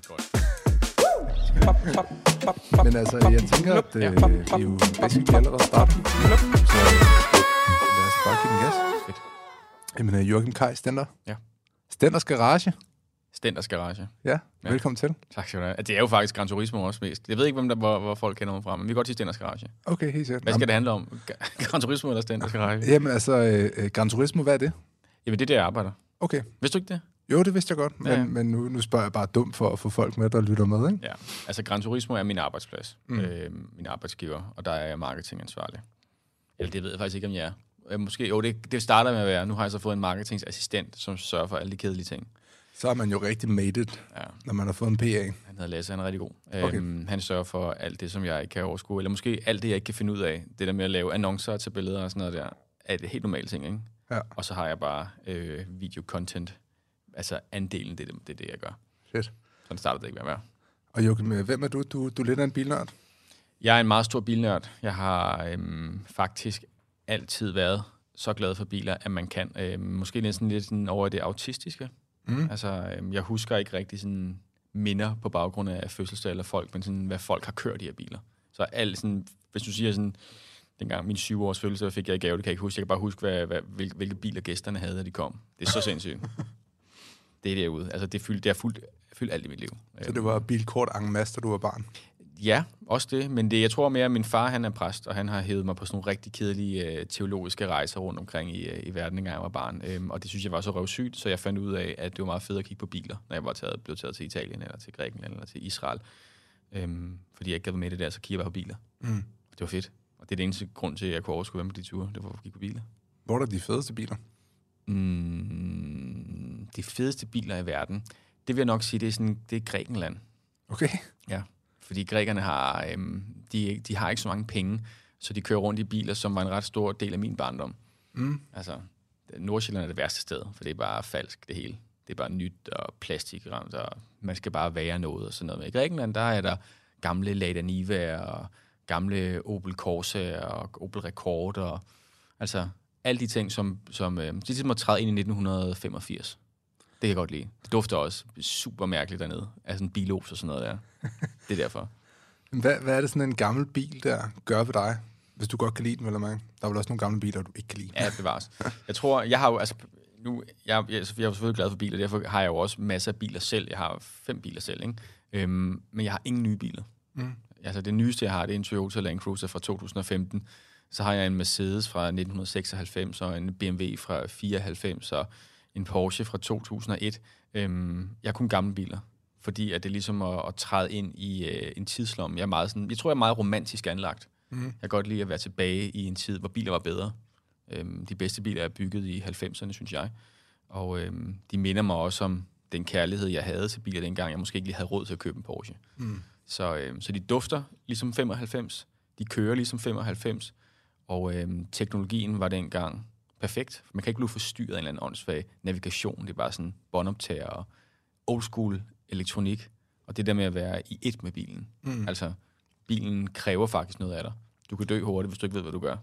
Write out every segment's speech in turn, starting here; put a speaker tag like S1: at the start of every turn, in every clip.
S1: er godt.
S2: Men altså, jeg tænker, at vi er jo basically allerede startet. Så lad os bare give den gas.
S1: Fedt.
S2: Jamen, Joachim Kaj Stender.
S1: Ja.
S2: Stenders Garage.
S1: Stenders Garage.
S2: Ja, velkommen til.
S1: Tak skal du have. Det er jo faktisk Gran Turismo også mest. Jeg ved ikke, hvor folk kender mig fra, men vi kan godt sige Stenders Garage.
S2: Okay, helt sikkert.
S1: Hvad skal det handle om? Gran Turismo eller Stenders Garage?
S2: Jamen altså, Gran Turismo, hvad er det?
S1: Jamen, det er der, jeg arbejder.
S2: Okay.
S1: Vidste du ikke det?
S2: Jo, det vidste jeg godt,
S1: Ja.
S2: men nu spørger jeg bare dumt for at få folk med, der lytter med, ikke?
S1: Ja, altså Gran Turismo er min arbejdsplads. Min arbejdsgiver, og der er jeg marketingansvarlig. Eller det ved jeg faktisk ikke, om jeg er. Måske, jo, det starter med at være. Nu har jeg så fået en marketingassistent, som sørger for alle de kedelige ting.
S2: Så er man jo rigtig made it, når man har fået en PA.
S1: Han hedder Lasse, han er rigtig god. Okay. Han sørger for alt det, som jeg ikke kan overskue. Eller måske alt det, jeg ikke kan finde ud af. Det der med at lave annoncer til billeder og sådan noget der, er et helt normalt ting, ikke?
S2: Ja.
S1: Og så har jeg bare video-content. Altså andelen, det er det, jeg gør.
S2: Fedt.
S1: Sådan starter det ikke med at være.
S2: Og Joachim, hvem er du? Du er lidt af en bilnørd.
S1: Jeg er en meget stor bilnørd. Jeg har faktisk altid været så glad for biler, at man kan. Måske næsten lidt sådan over det autistiske. Altså, jeg husker ikke rigtig sådan minder på baggrund af fødselsdag eller folk, men sådan, hvad folk har kørt i her biler. Så alt sådan, hvis du siger sådan, dengang min 7-års fødselsdag fik jeg i gave, det kan jeg ikke huske. Jeg kan bare huske, hvilke biler gæsterne havde, da de kom. Det er så sindssygt. Det er derude. Altså, det har fyldt alt i mit liv.
S2: Så det var bilkort en masse, da du var barn?
S1: Ja, også det. Men jeg tror mere, at min far, han er præst, og han har hævet mig på sådan nogle rigtig kedelige teologiske rejser rundt omkring i verden, engang jeg var barn. Og det synes jeg var så røvsygt, så jeg fandt ud af, at det var meget fedt at kigge på biler, når jeg blev taget til Italien, eller til Grækenland, eller til Israel. Fordi jeg ikke gad med det der, så kiggede jeg bare på biler. Det var fedt. Og det er det eneste grund til, at jeg kunne overskue være med de ture. Det var at kigge på biler.
S2: Hvor er de fedeste biler?
S1: De fedeste biler i verden, det vil jeg nok sige, det er Grækenland.
S2: Okay.
S1: Ja, fordi grækerne har, de har ikke så mange penge, så de kører rundt i biler, som var en ret stor del af min barndom. Altså, Nordsjælland er det værste sted, for det er bare falsk, det hele. Det er bare nyt og plastikramt, og man skal bare være noget og sådan noget. Men i Grækenland, der er der gamle Lada Niva og gamle Opel Corsa og Opel Rekord, og altså alle de ting, som de ligesom at træde ind i 1985. Det kan jeg godt lide. Det dufter også super mærkeligt dernede. Altså en bilos og sådan noget der. Det er derfor.
S2: Hvad er det sådan en gammel bil, der gør ved dig, hvis du godt kan lide den, eller man? Der er vel også nogle gamle biler, du ikke kan lide.
S1: Ja, bevares. Jeg tror, jeg har jo, altså, nu, jeg er jo selvfølgelig glad for biler, derfor har jeg jo også masser af biler selv. Jeg har 5 biler selv, ikke? Men jeg har ingen nye biler. Altså det nyeste, jeg har, det er en Toyota Land Cruiser fra 2015. Så har jeg en Mercedes fra 1996, og en BMW fra 94, og en Porsche fra 2001. Jeg har kun gamle biler, fordi at det er ligesom at træde ind i en tidslomme. Jeg tror, jeg er meget romantisk anlagt. Jeg kan godt lide at være tilbage i en tid, hvor biler var bedre. De bedste biler er bygget i 90'erne, synes jeg. Og de minder mig også om den kærlighed, jeg havde til biler dengang, jeg måske ikke lige havde råd til at købe en Porsche. Så de dufter ligesom 95, de kører ligesom 95, og teknologien var dengang perfekt. Man kan ikke blive forstyrret af en eller anden åndssvag navigation. Det er bare sådan båndoptager og old school elektronik. Og det der med at være i ét med bilen. Altså, bilen kræver faktisk noget af dig. Du kan dø hurtigt, hvis du ikke ved, hvad du gør.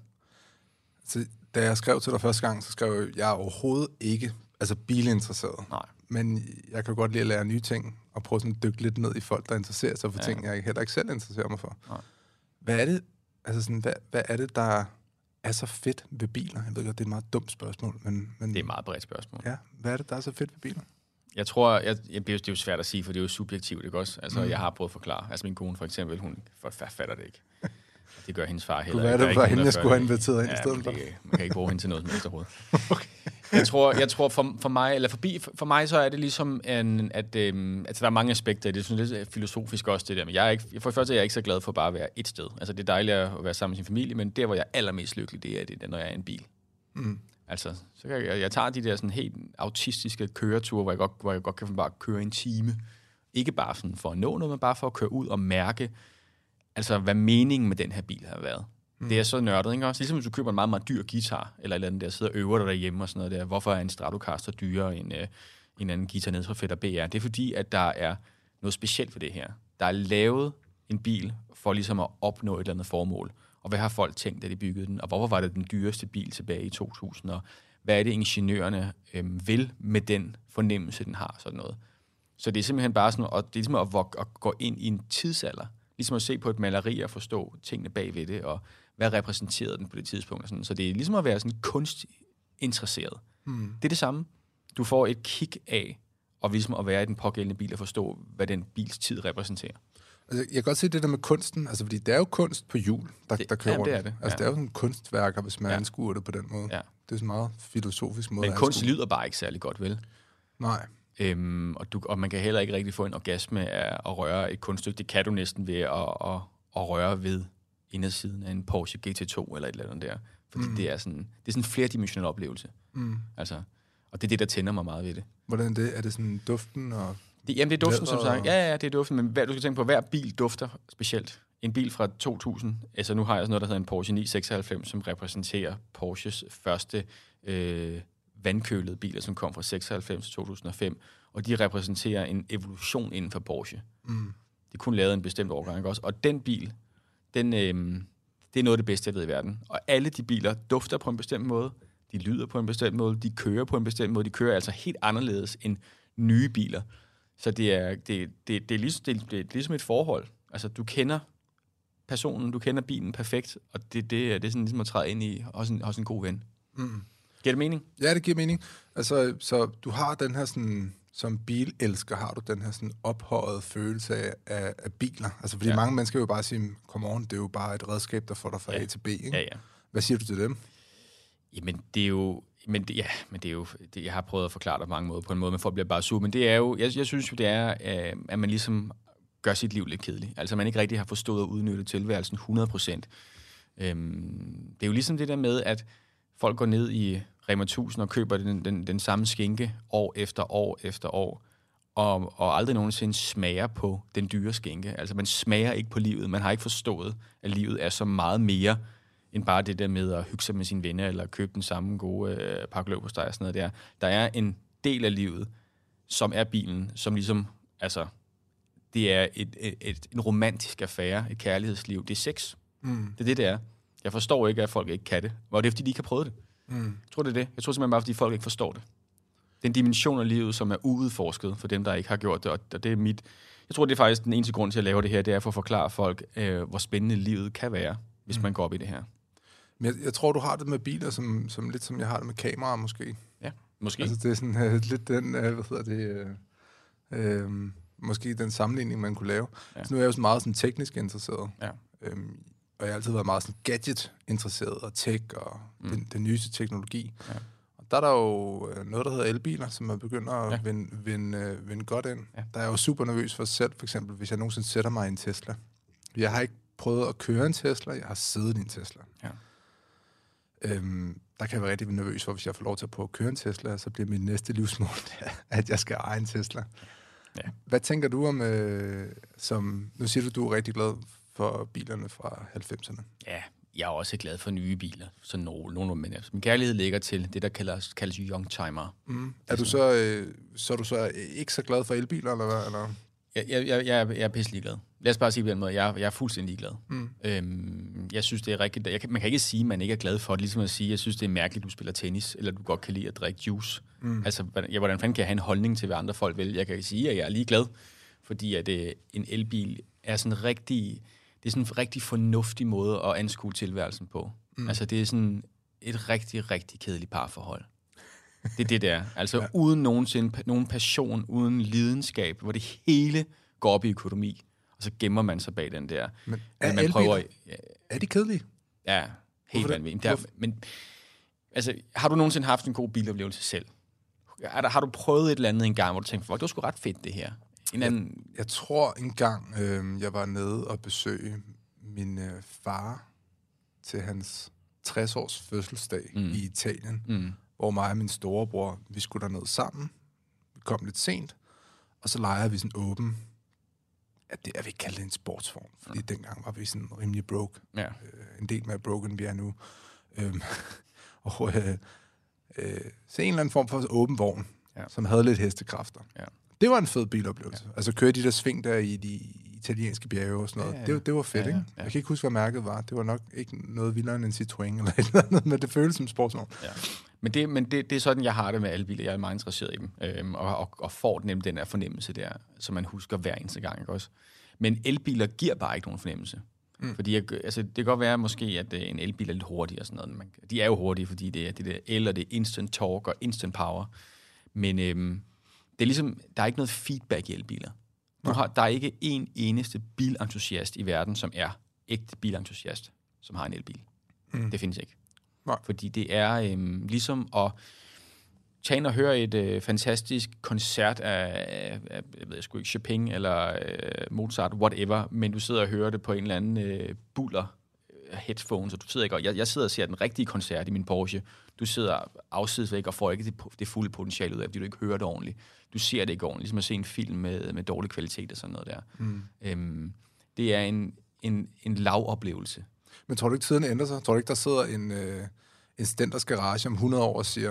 S2: Så, da jeg skrev til dig første gang, så skrev jeg, jeg er overhovedet ikke bilinteresseret.
S1: Nej.
S2: Men jeg kan godt lide at lære nye ting, og prøve sådan at dykke lidt ned i folk, der interesserer sig for ting, jeg heller ikke selv interesserer mig for.
S1: Nej.
S2: Hvad er det, altså sådan, hvad er det, der er så fedt ved biler? Jeg ved godt, det er et meget dumt spørgsmål, men
S1: Det er et meget bredt spørgsmål.
S2: Ja, hvad er det, der er så fedt ved biler?
S1: Jeg tror, det er jo svært at sige, for det er jo subjektivt, ikke også? Altså, jeg har prøvet at forklare. Altså, min kone for eksempel, hun fatter det ikke. Det gør hendes far heller ikke.
S2: Hvad er det for hende, jeg skulle have inviteret ind i stedet for?
S1: Man kan ikke bruge hende til noget som helst overhovedet. Okay. Jeg tror for mig, eller for mig, så er det ligesom, at der er mange aspekter. Det er sådan lidt filosofisk også, det der. Men for det første er jeg ikke så glad for bare at være et sted. Altså, det er dejligt at være sammen med sin familie, men der, hvor jeg er allermest lykkelig, det er, når jeg er i en bil. Altså, så kan jeg tager de der sådan helt autistiske køreture, hvor jeg godt kan bare køre en time. Ikke bare sådan for at nå noget, men bare for at køre ud og mærke, altså, hvad meningen med den her bil har været. Det er så nørdet, ikke også? Ligesom hvis du køber en meget, meget dyr guitar, eller et eller andet der, sidder og øver dig derhjemme og sådan noget der. Hvorfor er en Stratocaster dyrere end en anden guitar nede fra Fender BR? Det er fordi, at der er noget specielt for det her. Der er lavet en bil for ligesom at opnå et eller andet formål. Og hvad har folk tænkt, da de byggede den? Og hvorfor var det den dyreste bil tilbage i 2000? Og hvad er det, ingeniørerne vil med den fornemmelse, den har? Sådan noget. Så det er simpelthen bare sådan, og det er ligesom at gå ind i en tidsalder. Ligesom at se på et maleri og forstå tingene bagved det, og hvad repræsenterede den på det tidspunkt. Og sådan. Så det er ligesom at være sådan kunstinteresseret. Det er det samme. Du får et kig af, og ligesom at være i den pågældende bil og forstå, hvad den bils tid repræsenterer.
S2: Altså, jeg kan godt se det der med kunsten, altså fordi det er jo kunst på hjul, der kører rundt.
S1: Det er det.
S2: Altså det er jo sådan kunstværker, hvis man anskuer det på den måde. Ja. Det er sådan en meget filosofisk måde.
S1: Men kunst lyder bare ikke særlig godt, vel?
S2: Nej.
S1: Og man kan heller ikke rigtig få en orgasme af at røre et kunststykke. Det kan du næsten ved at røre ved indersiden af en Porsche GT2 eller et eller andet der. Fordi det er sådan en flerdimensionel oplevelse. Altså, og det er det, der tænder mig meget ved det.
S2: Hvordan det? Er det sådan duften og...
S1: Jamen, det er duften, som sagt. Ja, det er duften, men du skal tænke på, hver bil dufter specielt. En bil fra 2000, altså nu har jeg sådan noget, der hedder en Porsche 996, som repræsenterer Porsches første vandkølede biler, som kom fra 96 til 2005, og de repræsenterer en evolution inden for Porsche. Det er kun lavet en bestemt årgang, ikke også? Og den bil, det er noget af det bedste, jeg ved i verden. Og alle de biler dufter på en bestemt måde, de lyder på en bestemt måde, de kører på en bestemt måde, de kører altså helt anderledes end nye biler. Så det er ligesom et forhold. Altså, du kender personen, du kender bilen perfekt, og det er sådan ligesom at træde ind i hos en god ven. Giver det mening?
S2: Ja, det giver mening. Altså, så du har den her sådan, som bilelsker, har du den her sådan ophøjet følelse af biler. Altså, fordi mange mennesker vil jo bare sige, come on, det er jo bare et redskab, der får dig fra A til B, ikke?
S1: Ja.
S2: Hvad siger du til dem?
S1: Jamen, det er jo... jeg har prøvet at forklare det på mange måder, på en måde, men folk bliver bare sur. Men det er jo, jeg synes jo, det er, at man ligesom gør sit liv lidt kedeligt. Altså, man ikke rigtig har forstået at udnytte tilværelsen 100%. Det er jo ligesom det der med, at folk går ned i Rema 1000 og køber den samme skinke år efter år efter år, og aldrig nogensinde smager på den dyre skinke. Altså, man smager ikke på livet. Man har ikke forstået, at livet er så meget mere end bare det der med at hygge sig med sine venner, eller købe den samme gode pakke leverpostej og sådan noget der. Der er en del af livet, som er bilen, som ligesom, altså, det er en romantisk affære, et kærlighedsliv. Det er sex. Det er det er. Jeg forstår ikke, at folk ikke kan det. Og det er, fordi de ikke har prøvet det. Jeg tror, det er det. Jeg tror simpelthen bare, fordi folk ikke forstår det. Det er en dimension af livet, som er uudforsket for dem, der ikke har gjort det. Og det er mit... Jeg tror, det er faktisk den eneste grund til at lave det her, det er for at forklare folk, hvor spændende livet kan være, hvis man går op i det her.
S2: Men jeg tror, du har det med biler, som lidt som jeg har det med kameraer, måske.
S1: Ja, måske.
S2: Altså, det er sådan lidt den, måske den sammenligning, man kunne lave. Ja. Så nu er jeg jo sådan meget sådan teknisk interesseret. Ja. Og jeg har altid været meget sådan gadget-interesseret, og tech, og den nyeste teknologi. Ja. Og der er der jo noget, der hedder elbiler, som er begyndt at vinde godt ind. Ja. Der er jeg jo super nervøs for selv, for eksempel, hvis jeg nogensinde sætter mig i en Tesla. Jeg har ikke prøvet at køre en Tesla, jeg har siddet i en Tesla. Ja. Der kan jeg være rigtig nervøs for, hvis jeg får lov til at prøve at køre en Tesla, så bliver mit næste livsmål, at jeg skal eje en Tesla. Ja. Hvad tænker du om, nu siger du er rigtig glad for bilerne fra 90'erne?
S1: Ja, jeg er også glad for nye biler, så nogle men min kærlighed ligger til det, der kaldes youngtimer.
S2: Er du så ikke så glad for elbiler, eller hvad? Eller?
S1: Jeg er pisselig glad. Lad os bare sige på den måde, jeg er fuldstændig glad. Jeg synes, det er rigtigt. Man kan ikke sige, at man ikke er glad for det, ligesom at sige, jeg synes, det er mærkeligt, du spiller tennis, eller du godt kan lide at drikke juice. Altså, hvordan fanden kan jeg have en holdning til, hvad andre folk vil? Jeg kan sige, at jeg er lige glad, fordi at en elbil er sådan en rigtig fornuftig måde at anskue tilværelsen på. Altså, det er sådan et rigtig, rigtig kedeligt parforhold. Det er det, der. Altså, uden nogensinde nogen passion, uden lidenskab, hvor det hele går op i økonomi, og så gemmer man sig bag den der.
S2: Men man prøver, er de kedelige?
S1: Ja, helt vanvittigt. Men altså, har du nogensinde haft en god biloplevelse selv? Har du prøvet et eller andet en gang, hvor du tænkte, det var sgu ret fedt, det her?
S2: Jeg tror en gang, jeg var nede og besøge min far til hans 60-års fødselsdag i Italien, hvor mig og min storebror, vi skulle derned sammen. Vi kom lidt sent, og så legede vi sådan åben. Jeg vil ikke kalde det en sportsform, fordi dengang var vi sådan rimelig broke. Ja. En del mere broke, end vi er nu. Så en eller anden form for åben vogn, som havde lidt hestekræfter. Ja. Det var en fed biloplevelse. Ja. Altså køre de der sving der i italienske bjerge og sådan noget. Det var fedt, ikke? Ja. Jeg kan ikke huske, hvad mærket var. Det var nok ikke noget vildere end en Citroën eller et eller andet, men det føles som sportsvogn.
S1: Ja. Men det er sådan, jeg har det med alle biler. Jeg er meget interesseret i dem, og får nemlig den der fornemmelse der, som man husker hver eneste gang, ikke også? Men elbiler giver bare ikke nogen fornemmelse. Fordi det kan godt være måske, at en elbil er lidt hurtig og sådan noget. De er jo hurtige, fordi det er det der el, og det er instant torque og instant power. Men det er ligesom, der er ikke noget feedback i elbiler. Der er ikke en eneste bilentusiast i verden, som er ægte bilentusiast, som har en elbil. Det findes ikke. Fordi det er ligesom at tage ind og høre et fantastisk koncert af jeg ved sgu ikke, Chopin eller Mozart, whatever, men du sidder og hører det på en eller anden buller headphones, og du sidder ikke og jeg sidder og ser den rigtige koncert i min Porsche. Du sidder afsides væk og får ikke det fulde potentiale ud af, fordi du ikke hører det ordentligt. Du ser det ikke ordentligt, ligesom at se en film med dårlig kvalitet og sådan noget der. Det er en lavoplevelse.
S2: Men tror du ikke, tiden ændrer sig? Tror du ikke, der sidder en Stenders garage om 100 år og siger,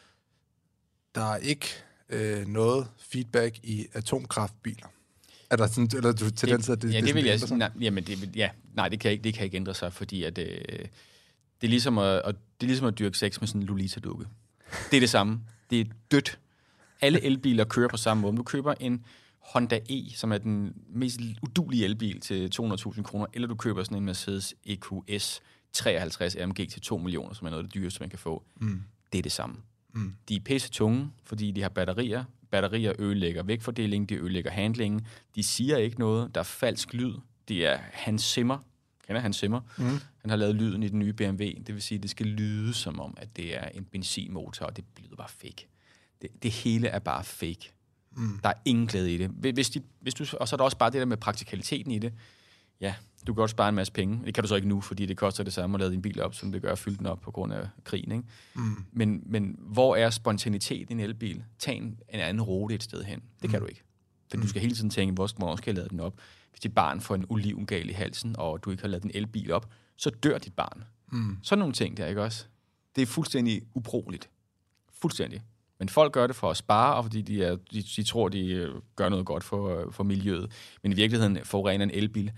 S2: der er ikke noget feedback i atomkraftbiler? Er der sådan, eller du til den side,
S1: det vil jeg sige. Nej, det kan ikke ændre sig, fordi at det er ligesom at dyrke sex med sådan en Lolita-dukke. Det er det samme. Det er dødt. Alle elbiler kører på samme måde. Du køber en Honda E, som er den mest udulige elbil til 200.000 kroner, eller du køber sådan en Mercedes EQS 53 AMG til 2 millioner, som er noget af det dyreste, man kan få. Det er det samme. De er pisse tunge, fordi de har batterier. Batterier ødelægger vægtfordeling, de ødelægger handlingen. De siger ikke noget. Der er falsk lyd. Det er Hans Zimmer. Kender Hans Zimmer? Han har lavet lyden i den nye BMW. Det vil sige, at det skal lyde som om, at det er en benzinmotor, og det lyder bare fake. Det hele er bare fake. Der er ingen glæde i det. Og så er der også bare det der med praktikaliteten i det. Ja, du kan godt spare en masse penge. Det kan du så ikke nu, fordi det koster det samme at lade din bil op, som det gør at fylde den op på grund af krigen. Ikke? Men hvor er spontanitet i en elbil? Tag en anden rute et sted hen. Det kan du ikke. For du skal hele tiden tænke, hvornår skal jeg lade den op? Hvis dit barn får en olivengal i halsen, og du ikke har ladet en elbil op, så dør dit barn. Sådan nogle ting der, ikke også? Det er fuldstændig ubrugeligt. Fuldstændig. Men folk gør det for at spare, og fordi de tror, de gør noget godt for miljøet. Men i virkeligheden forurener en elbil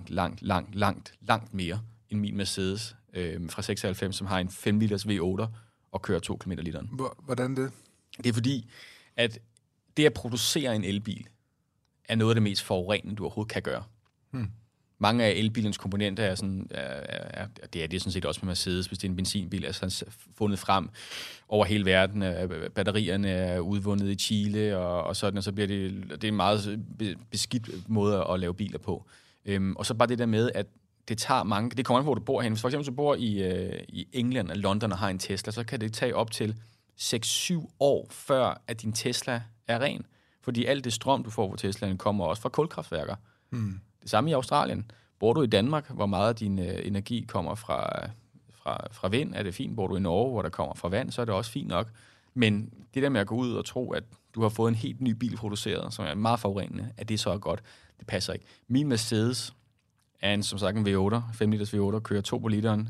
S1: langt mere end min Mercedes fra 96, som har en 5 liters V8 og kører 2 km literen.
S2: Hvordan det?
S1: Det er fordi, at det at producere en elbil er noget af det mest forurenende, du overhovedet kan gøre. Mange af elbilens komponenter er sådan, det er sådan set også med Mercedes, hvis det er en benzinbil, er sådan fundet frem over hele verden. Batterierne er udvundet i Chile og sådan, og så bliver det er en meget beskidt måde at lave biler på. Og så bare det der med, at det tager mange, det kommer an på, hvor du bor hen. Hvis for eksempel du bor i England eller London og har en Tesla, så kan det tage op til 6-7 år, før at din Tesla er ren. Fordi alt det strøm, du får fra Teslaen, kommer også fra kulkraftværker. Det samme i Australien. Bor du i Danmark, hvor meget af din energi kommer fra vind, er det fint. Bor du i Norge, hvor der kommer fra vand, så er det også fint nok. Men det der med at gå ud og tro, at du har fået en helt ny bil produceret, som er meget forurenende, at det så er godt, det passer ikke. Min Mercedes er som sagt en V8, 5 liters V8, kører 2 på literen.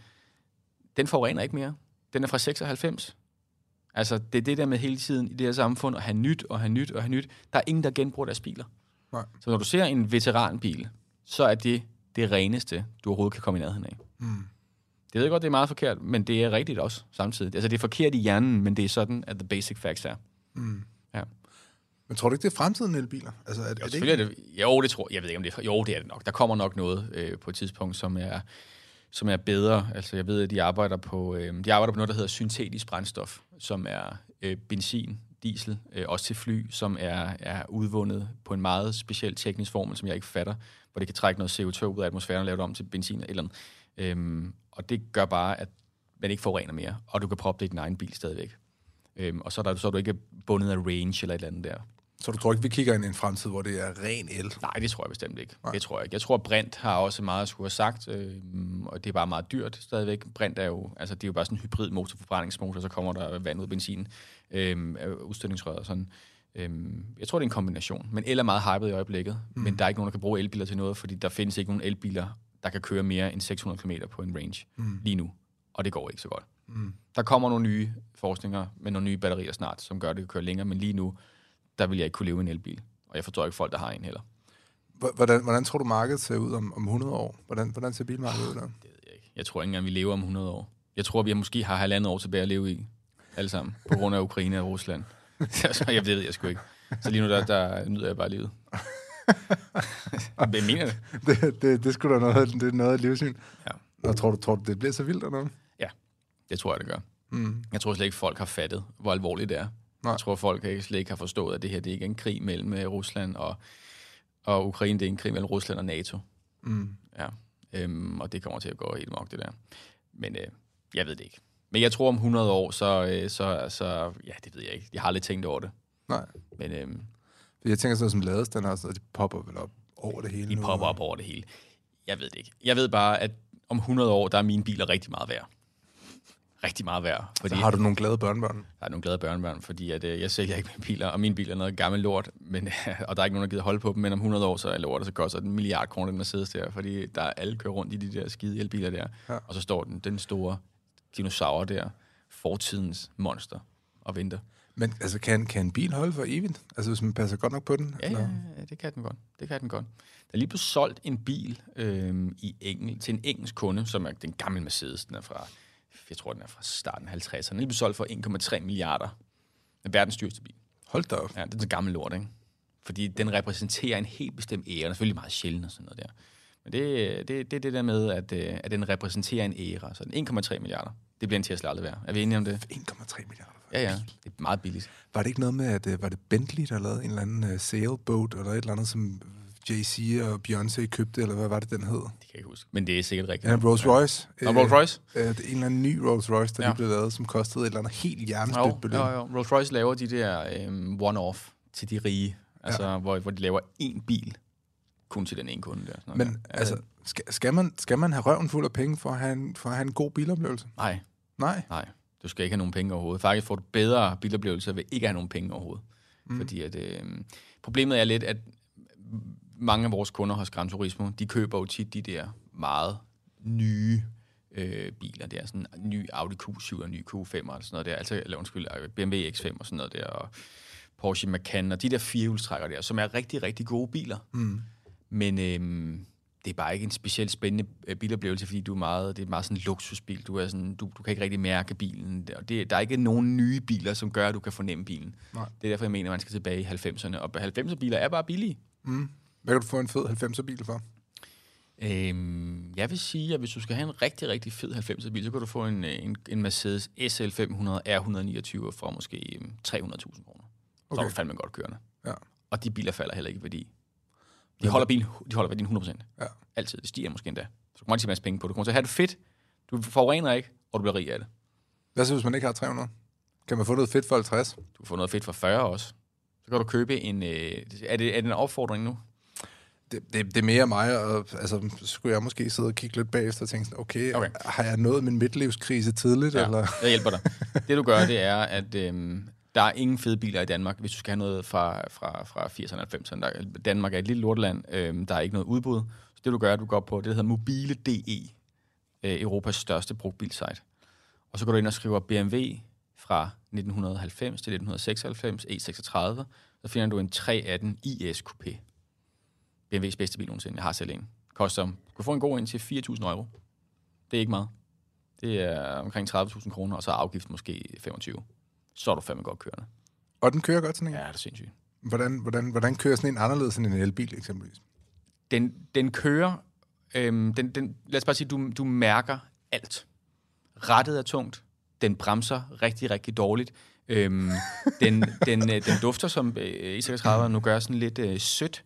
S1: Den forurener ikke mere. Den er fra 96. Altså, det er det der med hele tiden i det her samfund, at have nyt. Der er ingen, der genbruger deres biler.
S2: Nej.
S1: Så når du ser en veteranbil, så er det reneste, du overhovedet kan komme i nærheden af. Det ved jeg godt, det er meget forkert, men det er rigtigt også samtidig. Altså, det er forkert i hjernen, men det er sådan, at the basic facts er. Ja.
S2: Men tror du ikke, det er fremtiden elbiler? Altså, er det
S1: ikke? Det tror jeg. Jeg ved ikke, om det er. Jo, det er det nok. Der kommer nok noget på et tidspunkt, som er bedre. Altså, jeg ved, at de arbejder på noget, der hedder syntetisk brændstof, som er benzin, diesel, også til fly, som er udvundet på en meget speciel teknisk formel, som jeg ikke fatter, hvor det kan trække noget CO2 ud af atmosfæren og lave det om til benzin eller andet. Og det gør bare, at man ikke forurener mere, og du kan proppe det i din egen bil stadigvæk. Og så er du ikke bundet af range eller et eller andet der.
S2: Så du tror ikke, vi kigger ind i en fremtid, hvor det er ren el?
S1: Nej, det tror jeg bestemt ikke. Det tror jeg ikke. Jeg tror, Brint har også meget at skulle have sagt, og det er bare meget dyrt stadigvæk. Brint er jo, altså det er jo bare sådan en hybrid motorforbrændingsmotor, så kommer der vand ud af benzin, udstødningsrøret og sådan. Jeg tror, det er en kombination. Men el er meget hypet i øjeblikket, men der er ikke nogen, der kan bruge elbiler til noget, fordi der findes ikke nogen elbiler, der kan køre mere end 600 km på en range lige nu, og det går ikke så godt. Der kommer nogle nye forskninger med nogle nye batterier snart, som gør, at det kan køre længere, men lige nu, der vil jeg ikke kunne leve i en elbil. Og jeg forstår ikke folk, der har en heller.
S2: Hvordan tror du, markedet ser ud om 100 år? Hvordan ser bilmarkedet ud der?
S1: Det ved jeg ikke. Jeg tror ikke engang, vi lever om 100 år. Jeg tror, vi måske har 1,5 år tilbage at leve i. Alle sammen. På grund af Ukraine og Rusland. Så jeg ved jeg sgu ikke. Så lige nu, der nyder jeg bare livet. Hvad mener det?
S2: Det skulle da noget, det er noget af livssyn.
S1: Ja.
S2: Og tror du, det bliver så vildt eller noget?
S1: Ja, det tror jeg, det gør. Jeg tror slet ikke, folk har fattet, hvor alvorligt det er. Nej. Jeg tror, folk slet ikke har forstået, at det her det ikke er en krig mellem Rusland og Ukraine. Det er en krig mellem Rusland og NATO. Ja. Og det kommer til at gå helt mok, det der. Men jeg ved det ikke. Men jeg tror, om 100 år, så ja, det ved jeg ikke. Jeg har aldrig tænkt over det.
S2: Nej.
S1: Men
S2: jeg tænker sådan som ladestander, og de popper vel op over det hele.
S1: De popper op over det hele. Jeg ved det ikke. Jeg ved bare, at om 100 år, der er mine biler rigtig meget værd. Rigtig meget værd. Fordi
S2: så har du nogle glade børnebørn?
S1: Der er nogle glade børnebørn, fordi at, jeg sælger ikke mine biler, og mine biler er noget gammelt lort, men, og der er ikke nogen, der gider holde på dem, men om 100 år, så er lort, og så koster den 1 milliard kroner, den Mercedes der, fordi der er alle kører rundt i de der skide elbiler der, ja. Og så står den store dinosaur der, fortidens monster, og venter.
S2: Men altså, kan en bil holde for evigt? Altså, hvis man passer godt nok på den?
S1: Ja, det kan den godt. Det kan den godt. Der er lige blevet solgt en bil til en engelsk kunde, som er den gamle Mercedes. Den er fra, jeg tror, den er fra starten af 50'erne. Den er lige blevet solgt for 1,3 milliarder. Den verdens dyreste bil.
S2: Hold da op.
S1: Ja, det er en gammel lort, ikke? Fordi den repræsenterer en helt bestemt æra. Den er selvfølgelig meget sjældent og sådan noget der. Men det er det der med, at den repræsenterer en æra. Så den 1,3 milliarder. Det bliver en Tesla aldrig værd. Er vi enige om det?
S2: 1,3 milliarder?
S1: Ja. Det er meget billigt.
S2: Var det ikke noget med, at var det Bentley, der lavede en eller anden sailboat, eller et eller andet, som Jay-Z og Beyoncé købte, eller hvad var det, den hed? Det kan
S1: jeg ikke huske, men det er sikkert rigtigt.
S2: Ja, Rolls Royce.
S1: Og Rolls Royce?
S2: Det er en eller anden ny Rolls Royce, der lige blev lavet, som kostede et eller andet helt hjernestødt beløb.
S1: Jo. Rolls Royce laver de der one-off til de rige, altså hvor de laver én bil, kun til den ene kunde der.
S2: Men altså, skal man have røven fuld af penge for at have en god biloplevelse?
S1: Nej. Du skal ikke have nogen penge overhovedet. Faktisk får du bedre biloplevelser ved ikke at have nogen penge overhovedet. Fordi at, problemet er lidt, at mange af vores kunder hos Gran Turismo, de køber jo tit de der meget nye biler. Det er sådan en ny Audi Q7 og en ny Q5 og sådan noget der. Altså, BMW X5 og sådan noget der. Og Porsche Macan og de der firehjulstrækkere der, som er rigtig, rigtig gode biler. Men det er bare ikke en specielt spændende biloplevelse, fordi det er meget sådan en luksusbil. Du kan ikke rigtig mærke bilen. Der er ikke nogen nye biler, som gør, at du kan fornemme bilen. Nej. Det er derfor, jeg mener, at man skal tilbage i 90'erne. Og 90'er-biler er bare billige.
S2: Hvad kan du få en fed 90'er-bil for?
S1: Jeg vil sige, at hvis du skal have en rigtig, rigtig fed 90'er-bil, så kan du få en Mercedes SL 500 R129 for måske 300.000 kroner. Så er du fandme godt kørende. Ja. Og de biler falder heller ikke i værdi. De holder værdien 100%. Ja. Altid. Det stiger måske endda. Så du kommer til en masse penge på. Du kommer til at have det fedt. Du forurener ikke, og du bliver rig af det.
S2: Hvad så, hvis man ikke har 300? Kan man få noget fedt for 50?
S1: Du kan få noget fedt for 40 også. Så kan du købe en... Er det en opfordring nu?
S2: Det er mere mig, og altså, skulle jeg måske sidde og kigge lidt bagefter og tænke sådan, okay. Har jeg nået min midtlivskrise tidligt?
S1: Ja,
S2: eller?
S1: Jeg hjælper dig. Det du gør, det er, at der er ingen fede biler i Danmark, hvis du skal have noget fra 80'erne og 90'erne. Danmark er et lille lortland, der er ikke noget udbud. Så det du gør, du går på det, der hedder Mobile.de, Europas største brugtbilsite. Og så går du ind og skriver BMW fra 1990 til 1996, E36, så finder du en 318 IS Coupé. BMW's bedste bil nogensinde. Jeg har selv en. Koster, du kan få en god ind til 4.000 euro. Det er ikke meget. Det er omkring 30.000 kroner, og så er afgift måske 25. Så er du fandme godt kørende.
S2: Og den kører godt sådan en?
S1: Ja, det er sindssygt.
S2: Hvordan kører sådan en anderledes end en elbil eksempelvis?
S1: Den kører... lad os bare sige, du mærker alt. Rattet er tungt. Den bremser rigtig, rigtig dårligt. Den dufter som E36, nu gør sådan lidt sødt.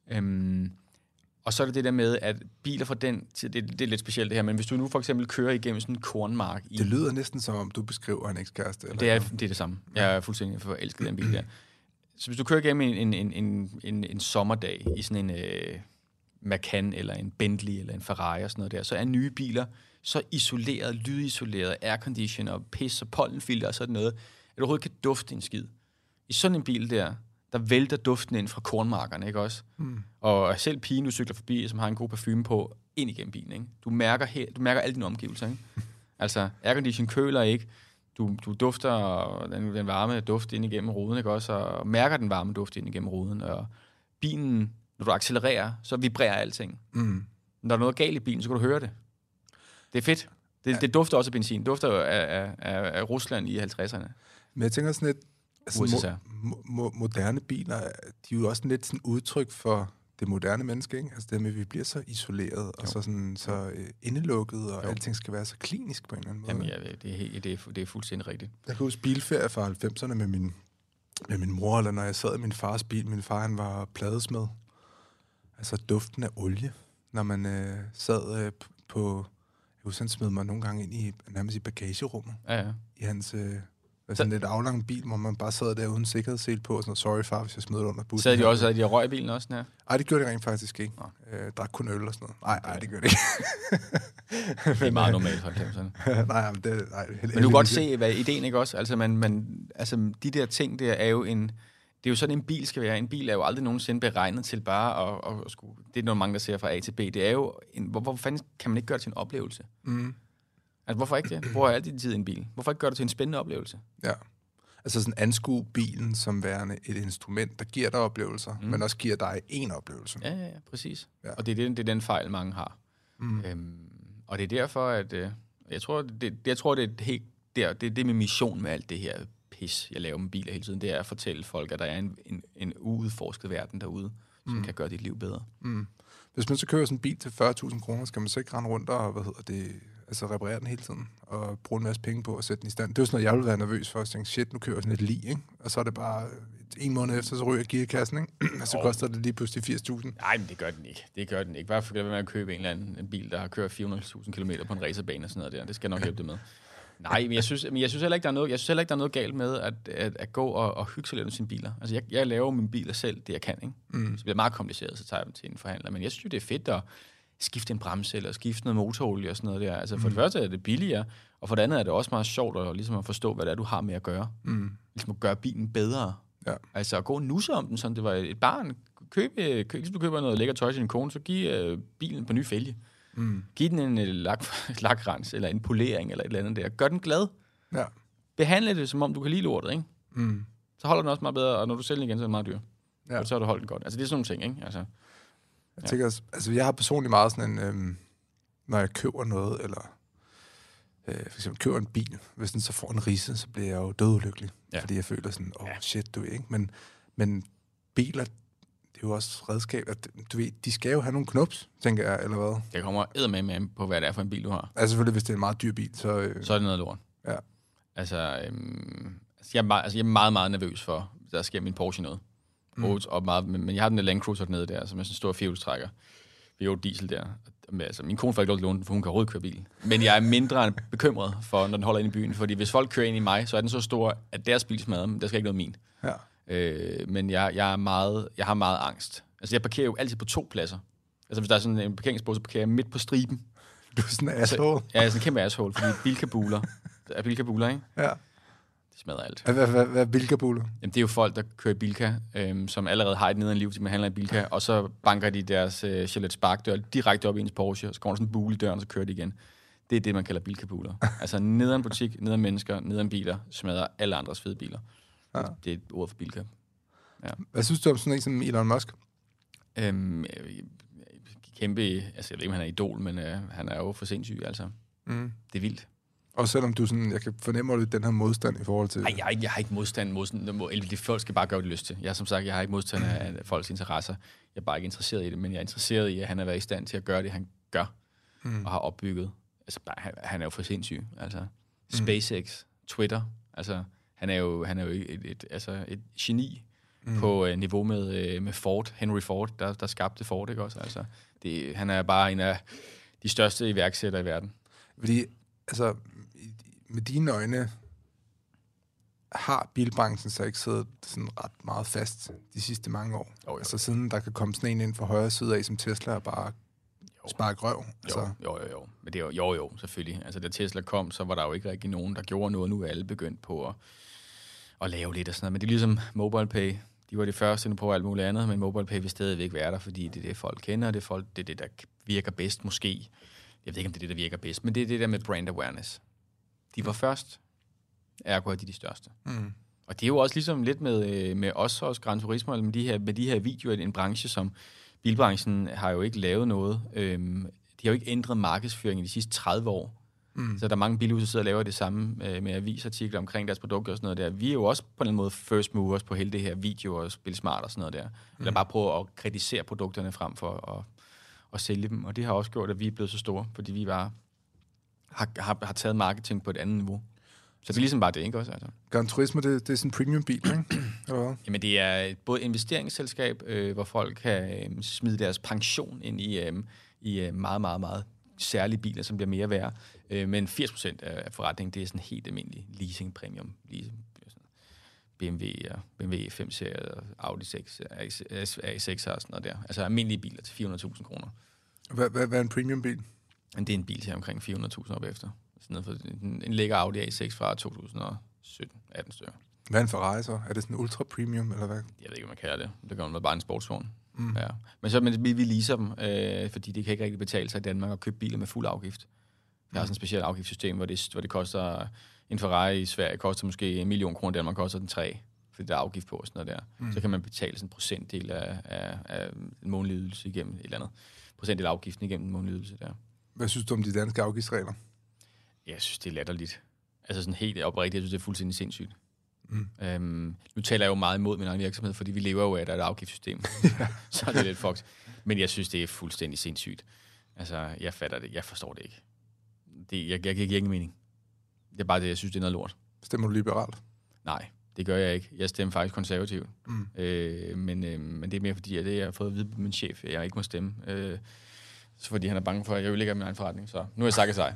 S1: Og så er det der med, at biler fra den... Det er lidt specielt det her, men hvis du nu for eksempel kører igennem sådan en kornmark...
S2: Det lyder næsten som om, du beskriver en ekskæreste.
S1: Det er det samme. Jeg er fuldstændig forelsket den bil der. Så hvis du kører igennem en sommerdag i sådan en Macan, eller en Bentley, eller en Ferrari og sådan noget der, så er nye biler så isoleret, lydisoleret, airconditioner, pis og pollenfilter og sådan noget, at du overhovedet kan dufte en skid. I sådan en bil der vælter duften ind fra kornmarkerne, ikke også? Og selv pigen, du cykler forbi, som har en god parfume på, ind igennem bilen, ikke? Du mærker alle dine omgivelser, ikke? Altså, aircondition køler ikke. Du dufter den varme duft ind igennem ruden, ikke også? Og mærker den varme duft ind igennem ruden. Og bilen Når du accelererer, så vibrerer alting. Når der er noget galt i bilen, så kan du høre det. Det er fedt. Det dufter også af benzin. Det dufter af Rusland i 50'erne.
S2: Men jeg tænker sådan lidt, altså, moderne biler, de er jo også lidt sådan udtryk for det moderne menneske, ikke? Altså det med, at vi bliver så isoleret, og så, sådan, så indelukket, og alting skal være så klinisk på en eller anden måde.
S1: Jamen, det er fuldstændig rigtigt.
S2: Jeg kan huske bilferie fra 90'erne med min mor, eller når jeg sad i min fars bil. Min far, han var pladesmed. Altså duften af olie, når man sad på... Jeg husker, han smed mig nogle gange ind nærmest i bagagerummet.
S1: Ja.
S2: I hans... sådan lidt aflang bil, hvor man bare sad der uden sikkerhedssel på, og sådan noget, sorry far, hvis jeg smed det under bussen.
S1: Sad de og røg i bilen også? Ja?
S2: Nej, det gjorde de rent faktisk ikke. Drak kun øl og sådan noget. Nej, det gør det ikke.
S1: Det er meget normalt for 90'erne.
S2: Nej, men
S1: men du kan godt se, hvad ideen ikke også? Altså, altså de der ting, det er jo sådan, en bil skal være. En bil er jo aldrig nogensinde beregnet til bare at skulle... Det er noget mange, der ser fra A til B. Det er jo... Hvorfor fanden kan man ikke gøre det til en oplevelse? Altså, hvorfor ikke det? Du bruger altid din tid i en bil. Hvorfor ikke gøre det til en spændende oplevelse?
S2: Ja. Altså sådan anskue bilen som værende et instrument, der giver dig oplevelser, men også giver dig en oplevelse.
S1: Ja, præcis. Ja. Og det er den fejl, mange har. Og det er derfor, at... Jeg tror, det er helt der. Det er min mission med alt det her pis, jeg laver med biler hele tiden. Det er at fortælle folk, at der er en uudforsket verden derude, som kan gøre dit liv bedre.
S2: Hvis man så kører sådan en bil til 40.000 kroner, skal man så ikke rende rundt og, altså reparere den hele tiden, og bruge en masse penge på at sætte den i stand. Det er jo sådan noget, jeg ville være nervøs for, at tænke, shit, nu kører jeg sådan et lig, ikke? Og så er det bare en måned efter, så ryger gearkassen, ikke? Og så koster det lige pludselig 80.000.
S1: Nej, men det gør den ikke. Det gør den ikke. Bare for at købe en eller anden bil, der har kørt 400.000 km på en racerbane og sådan noget der. Det skal nok hjælpe det med. Nej, men jeg synes heller ikke, der er noget galt med at gå og hygge sig lidt med sine biler. Altså, jeg laver mine biler selv, det jeg kan, ikke? Så det bliver meget kompliceret, så tager jeg dem til en forhandler. Men jeg synes jo, det er fedt at skifte en bremse, eller skifte noget motorolie og sådan noget der. Altså, for det første er det billigere, og for det andet er det også meget sjovt at, ligesom at forstå, hvad det er, du har med at gøre. Ligesom at gøre bilen bedre. Ja. Altså, at gå og nusse om den, sådan det var et barn. Hvis du køber noget lækker tøj til din kone, så giv bilen på ny fælge. Giv den en lakrens, eller en polering, eller et eller andet der. Gør den glad. Ja. Behandle det, som om du kan lide lortet, ikke? Så holder den også meget bedre, og når du sælger den igen, så er den meget dyr. Ja. Og så har du holdt den godt. Altså, det er sådan nogle ting, ikke? Altså,
S2: jeg tænker, altså, jeg har personligt meget sådan en, når jeg køber noget, eller for eksempel køber en bil, hvis den så får en ridse, så bliver jeg jo dødulykkelig. Ja. Fordi jeg føler sådan, shit, du ved, ikke? Men biler, det er jo også redskab, at du ved, de skal jo have nogle knops, tænker jeg, eller hvad?
S1: Det kommer eddermame på, hvad det er for en bil, du har.
S2: Altså selvfølgelig, hvis det er en meget dyr bil, så
S1: er det noget lort.
S2: Ja.
S1: Altså, jeg er meget, meget nervøs for, der sker min Porsche noget. Men jeg har den der Land Cruiser nede der, som er sådan en stor firehjulstrækker. V8 diesel der. Altså, min kone får ikke lov til at låne den, for hun kan overhovedet køre bil. Men jeg er mindre bekymret for, når den holder ind i byen. Fordi hvis folk kører ind i mig, så er den så stor, at deres bil smadrer, men der skal ikke noget min. Ja. Men jeg har meget angst. Altså, jeg parkerer jo altid på 2 pladser. Altså, hvis der er sådan en parkeringsbås, så parkerer jeg midt på striben.
S2: Du er sådan en asshole.
S1: Jeg er sådan en kæmpe asshole, fordi bilkabuler. Der er bilkabuler, ikke?
S2: Ja.
S1: De smadrer alt.
S2: Hvad er bilkabuler?
S1: Jamen, det er jo folk, der kører i Bilka, som allerede har et nederen liv, til man handler i Bilka, og så banker de deres Chevrolet Spark-dør direkte op i ens Porsche, og så kommer der sådan en bule i døren, og så kører de igen. Det er det, man kalder bilkabuler. Altså, nederen butik, nederen mennesker, nederen biler, smadrer alle andres fede biler. Ja. Det er et ord for Bilka. Ja.
S2: Hvad synes du om sådan en som Elon Musk?
S1: Kæmpe, altså jeg ved ikke, om han er idol, men han er jo for sindssyg, altså. Det er vildt.
S2: Og selvom du sådan, jeg kan fornemme lidt den her modstand i forhold til...
S1: Nej, jeg har ikke modstand. Folk skal bare gøre det lyst til. Jeg har ikke modstand af folks interesser. Jeg er bare ikke interesseret i det, men jeg er interesseret i, at han har været i stand til at gøre det, han gør, og har opbygget. Altså, han er jo for sindssyg, altså. SpaceX, Twitter, altså, han er jo et geni på niveau med Ford, Henry Ford, der skabte Ford, ikke også? Altså, han er bare en af de største iværksættere i verden.
S2: Fordi, altså, med dine øjne, har bilbranchen så ikke siddet sådan ret meget fast de sidste mange år? Jo. Altså siden der kan komme sådan en ind fra højre side af, som Tesla og bare sparke røv? Altså.
S1: Jo. Men det er jo, selvfølgelig. Altså da Tesla kom, så var der jo ikke rigtig nogen, der gjorde noget. Nu er alle begyndt på at lave lidt og sådan noget. Men det er ligesom MobilePay. De var det første på alt muligt andet, men MobilePay vil stadigvæk være der, fordi det er det, folk kender. Det er det, der virker bedst måske. Jeg ved ikke, om det er det, der virker bedst, men det er det der med brand awareness. De var først, ergo er de største. Og det er jo også ligesom lidt med os Gran Turismo, eller med de her videoer i en branche, som bilbranchen har jo ikke lavet noget. De har jo ikke ændret markedsføring i de sidste 30 år. Så der er mange bilhuse, der sidder og laver det samme med avisartikler omkring deres produkter og sådan noget der. Vi er jo også på en eller anden måde first movers på hele det her video og spil smart og sådan noget der. Eller bare prøve at kritisere produkterne frem for at sælge dem. Og det har også gjort, at vi er blevet så store, fordi vi bare har taget marketing på et andet niveau. Så det er ligesom bare det, ikke også? Altså.
S2: Gran Turismo, det er sådan en premium-bil, ikke?
S1: Jamen, det er både et investeringsselskab, hvor folk kan smide deres pension ind i meget, meget, meget særlige biler, som bliver mere værd. Men 80% af forretningen, det er sådan helt almindelig leasing, premium leasing. BMW og BMW 5-serie og Audi 6, A6 og sådan noget der. Altså almindelige biler til 400.000 kroner.
S2: Hvad er en premium-bil?
S1: Det er en bil til omkring 400.000 op efter. Sådan for en lækker Audi A6 fra 2017-18 stykker.
S2: Hvad er en Ferrari så? Er det sådan ultra premium, eller hvad?
S1: Jeg ved ikke, hvad man kalder det. Det gør man bare en sportsvogn. Ja. Men vi leaser dem, fordi det kan ikke rigtig betale sig i Danmark at købe biler med fuld afgift. Vi har sådan et specielt afgiftssystem, hvor det koster... En Ferrari i Sverige koster måske 1 million kroner, i Danmark koster den 3, fordi der er afgift på og sådan noget der. Så kan man betale sådan en procentdel af en månedlig ydelse igennem et eller andet. Procentdel af afgiften igennem en månedlig ydelse der.
S2: Hvad synes du om de danske afgiftsregler?
S1: Jeg synes, det er latterligt. Altså sådan helt oprigtigt, jeg synes, det er fuldstændig sindssygt. Nu taler jeg jo meget imod min egen virksomhed, fordi vi lever jo af, at der er et afgiftssystem. Så er det lidt fucked. Men jeg synes, det er fuldstændig sindssygt. Altså, jeg fatter det. Jeg forstår det ikke. Jeg giver ikke mening. Det er bare det, jeg synes, det er noget lort.
S2: Stemmer du liberalt?
S1: Nej, det gør jeg ikke. Jeg stemmer faktisk konservativ. Men det er mere fordi, at jeg har fået at vide på min chef, at jeg ikke må stemme. Så fordi han er bange for, at jeg ødelægger min egen forretning. Så nu er jeg sagt sig.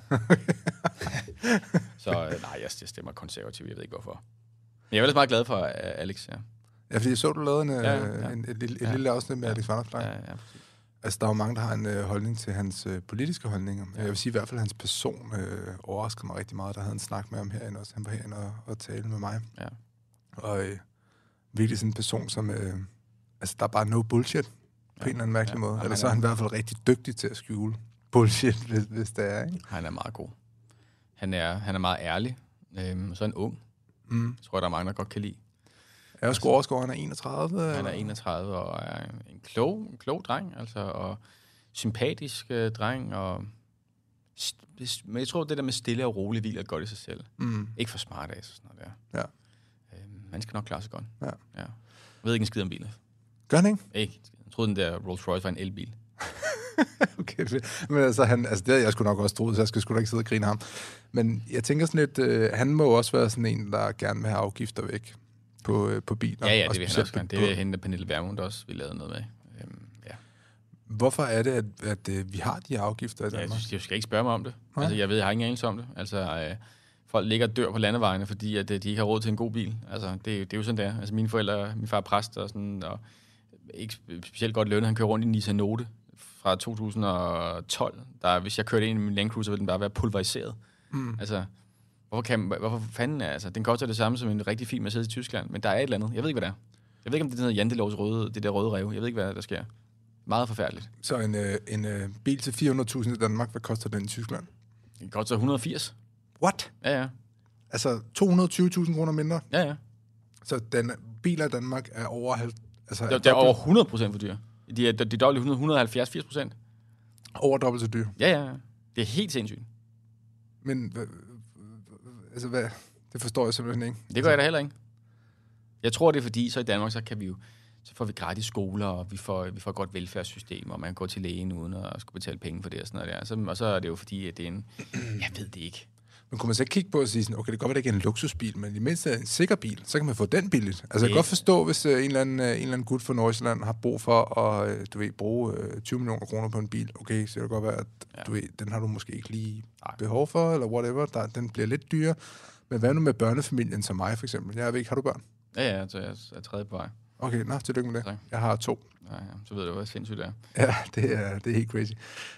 S1: Så nej, jeg stemmer konservativ. Jeg ved ikke, hvorfor. Men jeg er ellers meget glad for Alex, ja.
S2: Ja, fordi jeg så, du lavede et lille afsnit med Alex Vanopslagh.
S1: Ja,
S2: altså, der er jo mange, der har en holdning til hans politiske holdninger. Jeg vil sige i hvert fald, at hans person overraskede mig rigtig meget. Der havde en snak med ham herinde også. Han var herinde og tale med mig. Ja. Og virkelig sådan en person, som... altså, der er bare no bullshit på en eller anden mærkelig måde. Eller så er han i hvert fald rigtig dygtig til at skjule bullshit, hvis det er, ikke?
S1: Han er meget god. Han er meget ærlig. Og så er han ung. Jeg tror, der er mange, der godt kan lide.
S2: Jeg er sgu overskår, han er 31.
S1: Han er 31 og er en klog dreng, altså, og sympatisk dreng, og men jeg tror, det der med stille og rolig hviler godt i sig selv. Ikke for smart af, sådan noget der. Ja. Man skal nok klare sig godt. Ja. Jeg ved ikke en skid om biler.
S2: Gør han ikke?
S1: Ikke. Jeg troede, den der Rolls Royce var en elbil.
S2: Okay, men altså, det havde jeg sgu nok også troet, så jeg skulle sgu da ikke sidde og grine ham. Men jeg tænker sådan lidt, han må også være sådan en, der gerne vil have afgifter væk på biler.
S1: Ja, det vil han også gerne. Det vil hende, Pernille Vermund også vil lave noget med.
S2: Hvorfor er det, at vi har de afgifter i Danmark?
S1: Jeg skal ikke spørge mig om det. Altså, jeg har ingen anelse om det. Altså, folk ligger og dør på landevejene, fordi at de ikke har råd til en god bil. Altså, det er jo sådan, det er. Altså, min far er præst og sådan, og ikke specielt godt lønnet. Han kører rundt i en Nissan Note fra 2012. Hvis jeg kørte ind i min Land Cruiser, ville den bare være pulveriseret. Altså, hvorfor fanden er altså? Den koster det samme som en rigtig fin Mercedes i Tyskland, men der er et eller andet. Jeg ved ikke, hvad det er. Jeg ved ikke, om det hedder Jantelovs det der røde rev. Jeg ved ikke, hvad der sker. Meget forfærdeligt.
S2: Så en bil til 400.000 i Danmark, hvad koster den i Tyskland?
S1: Den koster 180.
S2: What?
S1: Ja.
S2: Altså 220.000 kroner mindre?
S1: Ja. Så
S2: biler i Danmark er over...
S1: Altså, det er over 100% for dyr. De er dobbelt 170-80%.
S2: Over dobbelt så dyr?
S1: Ja. Det er helt sindssygt.
S2: Men hvad? Det forstår jeg simpelthen ikke.
S1: Det gør jeg da heller ikke. Jeg tror, det er fordi, så i Danmark, så får vi gratis skoler, og vi får et godt velfærdssystem, og man kan gå til lægen uden at skulle betale penge for det og sådan noget der. Og så er det jo fordi, at det er en... Jeg ved det ikke.
S2: Men kunne man så kigge på og sige sådan, okay, det kan godt være, det ikke er en luksusbil, men i mindst er en sikker bil, så kan man få den billigt. Altså, jeg kan godt forstå, hvis en eller anden gut fra Nordsjælland har brug for at, bruge 20 millioner kroner på en bil. Okay, så kan det godt være, at den har du måske ikke lige behov for, eller whatever. Den bliver lidt dyre. Men hvad nu med børnefamilien som mig, for eksempel? Jeg ved ikke, har du børn?
S1: Ja, så jeg er tredje på vej.
S2: Okay, tillykke med det. Tak. Jeg har 2.
S1: Ja, så ved du, hvad sindssygt det er.
S2: Ja, det er helt crazy.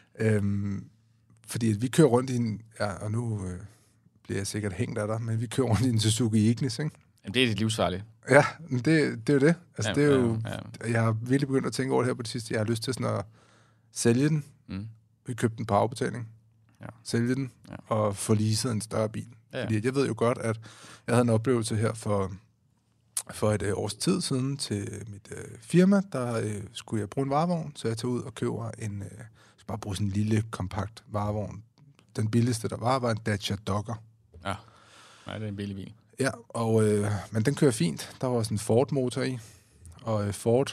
S2: Fordi vi kører rundt i en... Ja, og nu bliver jeg sikkert hængt af dig, men vi kører rundt i en Suzuki Ignis, ikke?
S1: Jamen, det er dit livsfarligt.
S2: Ja, det er jo det. Altså, det er jo... Jeg har virkelig begyndt at tænke over det her på det sidste. Jeg har lyst til sådan at sælge den. Vi købte den på afbetaling. Ja. Sælge den og få leaset en større bil. Ja. Fordi jeg ved jo godt, at jeg havde en oplevelse her for for et års tid siden til mit firma, der skulle jeg bruge en varevogn, så jeg tog ud og køber bare bruge sådan en lille, kompakt varevogn. Den billigste, der var en Dacia Dogger.
S1: Ja, nej, det er en billig bil.
S2: Ja, men den kører fint. Der var sådan en Ford-motor i, og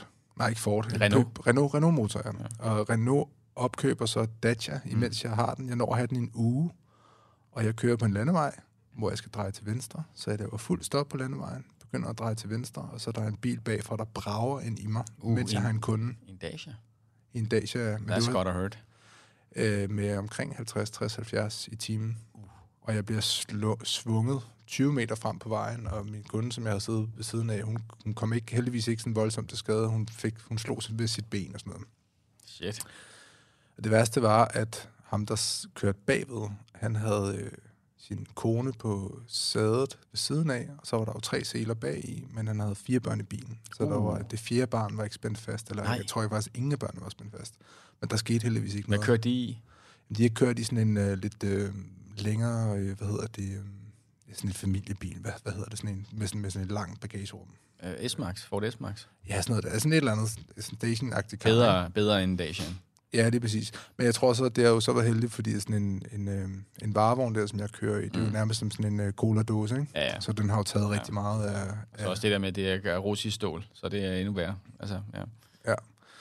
S2: Renault-motor, ja. Og Renault opkøber så Dacia, imens jeg har den. Jeg når at have den i en uge, og jeg kører på en landevej, hvor jeg skal dreje til venstre, så jeg laver fuld stop på landevejen, begynder at dreje til venstre, og så er der en bil bagfra, der brager ind i mig, mens jeg har en kunde.
S1: En Dacia?
S2: En Dacia.
S1: That's got hurt.
S2: Med omkring 50-60-70 i timen. Og jeg bliver svunget 20 meter frem på vejen, og min kunde, som jeg havde siddet ved siden af, hun kom heldigvis ikke sådan voldsomt til skade. Hun slog sig ved sit ben og sådan noget.
S1: Shit.
S2: Og det værste var, at ham, der kørte bagved, han havde sin kone på sædet ved siden af, og så var der jo 3 seler bag i, men han havde 4 børn i bilen. Så der var, det 4. barn var ikke spændt fast, eller jeg tror faktisk, ingen af børnene var spændt fast. Men der skete heldigvis ikke noget.
S1: Hvad kørte de i?
S2: De har kørt i sådan en lidt længere, sådan en familiebil. Hvad hedder det? Sådan en, med sådan et langt bagagerum.
S1: S-Max, Ford S-Max.
S2: Ja, sådan noget. Det er sådan et eller andet station-agtigt kar.
S1: Bedre end Dacian.
S2: Ja, det er præcis. Men jeg tror så, at det har jo så været heldigt, fordi sådan en varevogn der, som jeg kører i, det er jo nærmest som sådan en cola-dåse, ikke?
S1: Ja.
S2: Så den har jo taget rigtig meget af...
S1: Så også det der med, at det er russisk stål, så det er endnu værre. Altså, ja.
S2: Ja.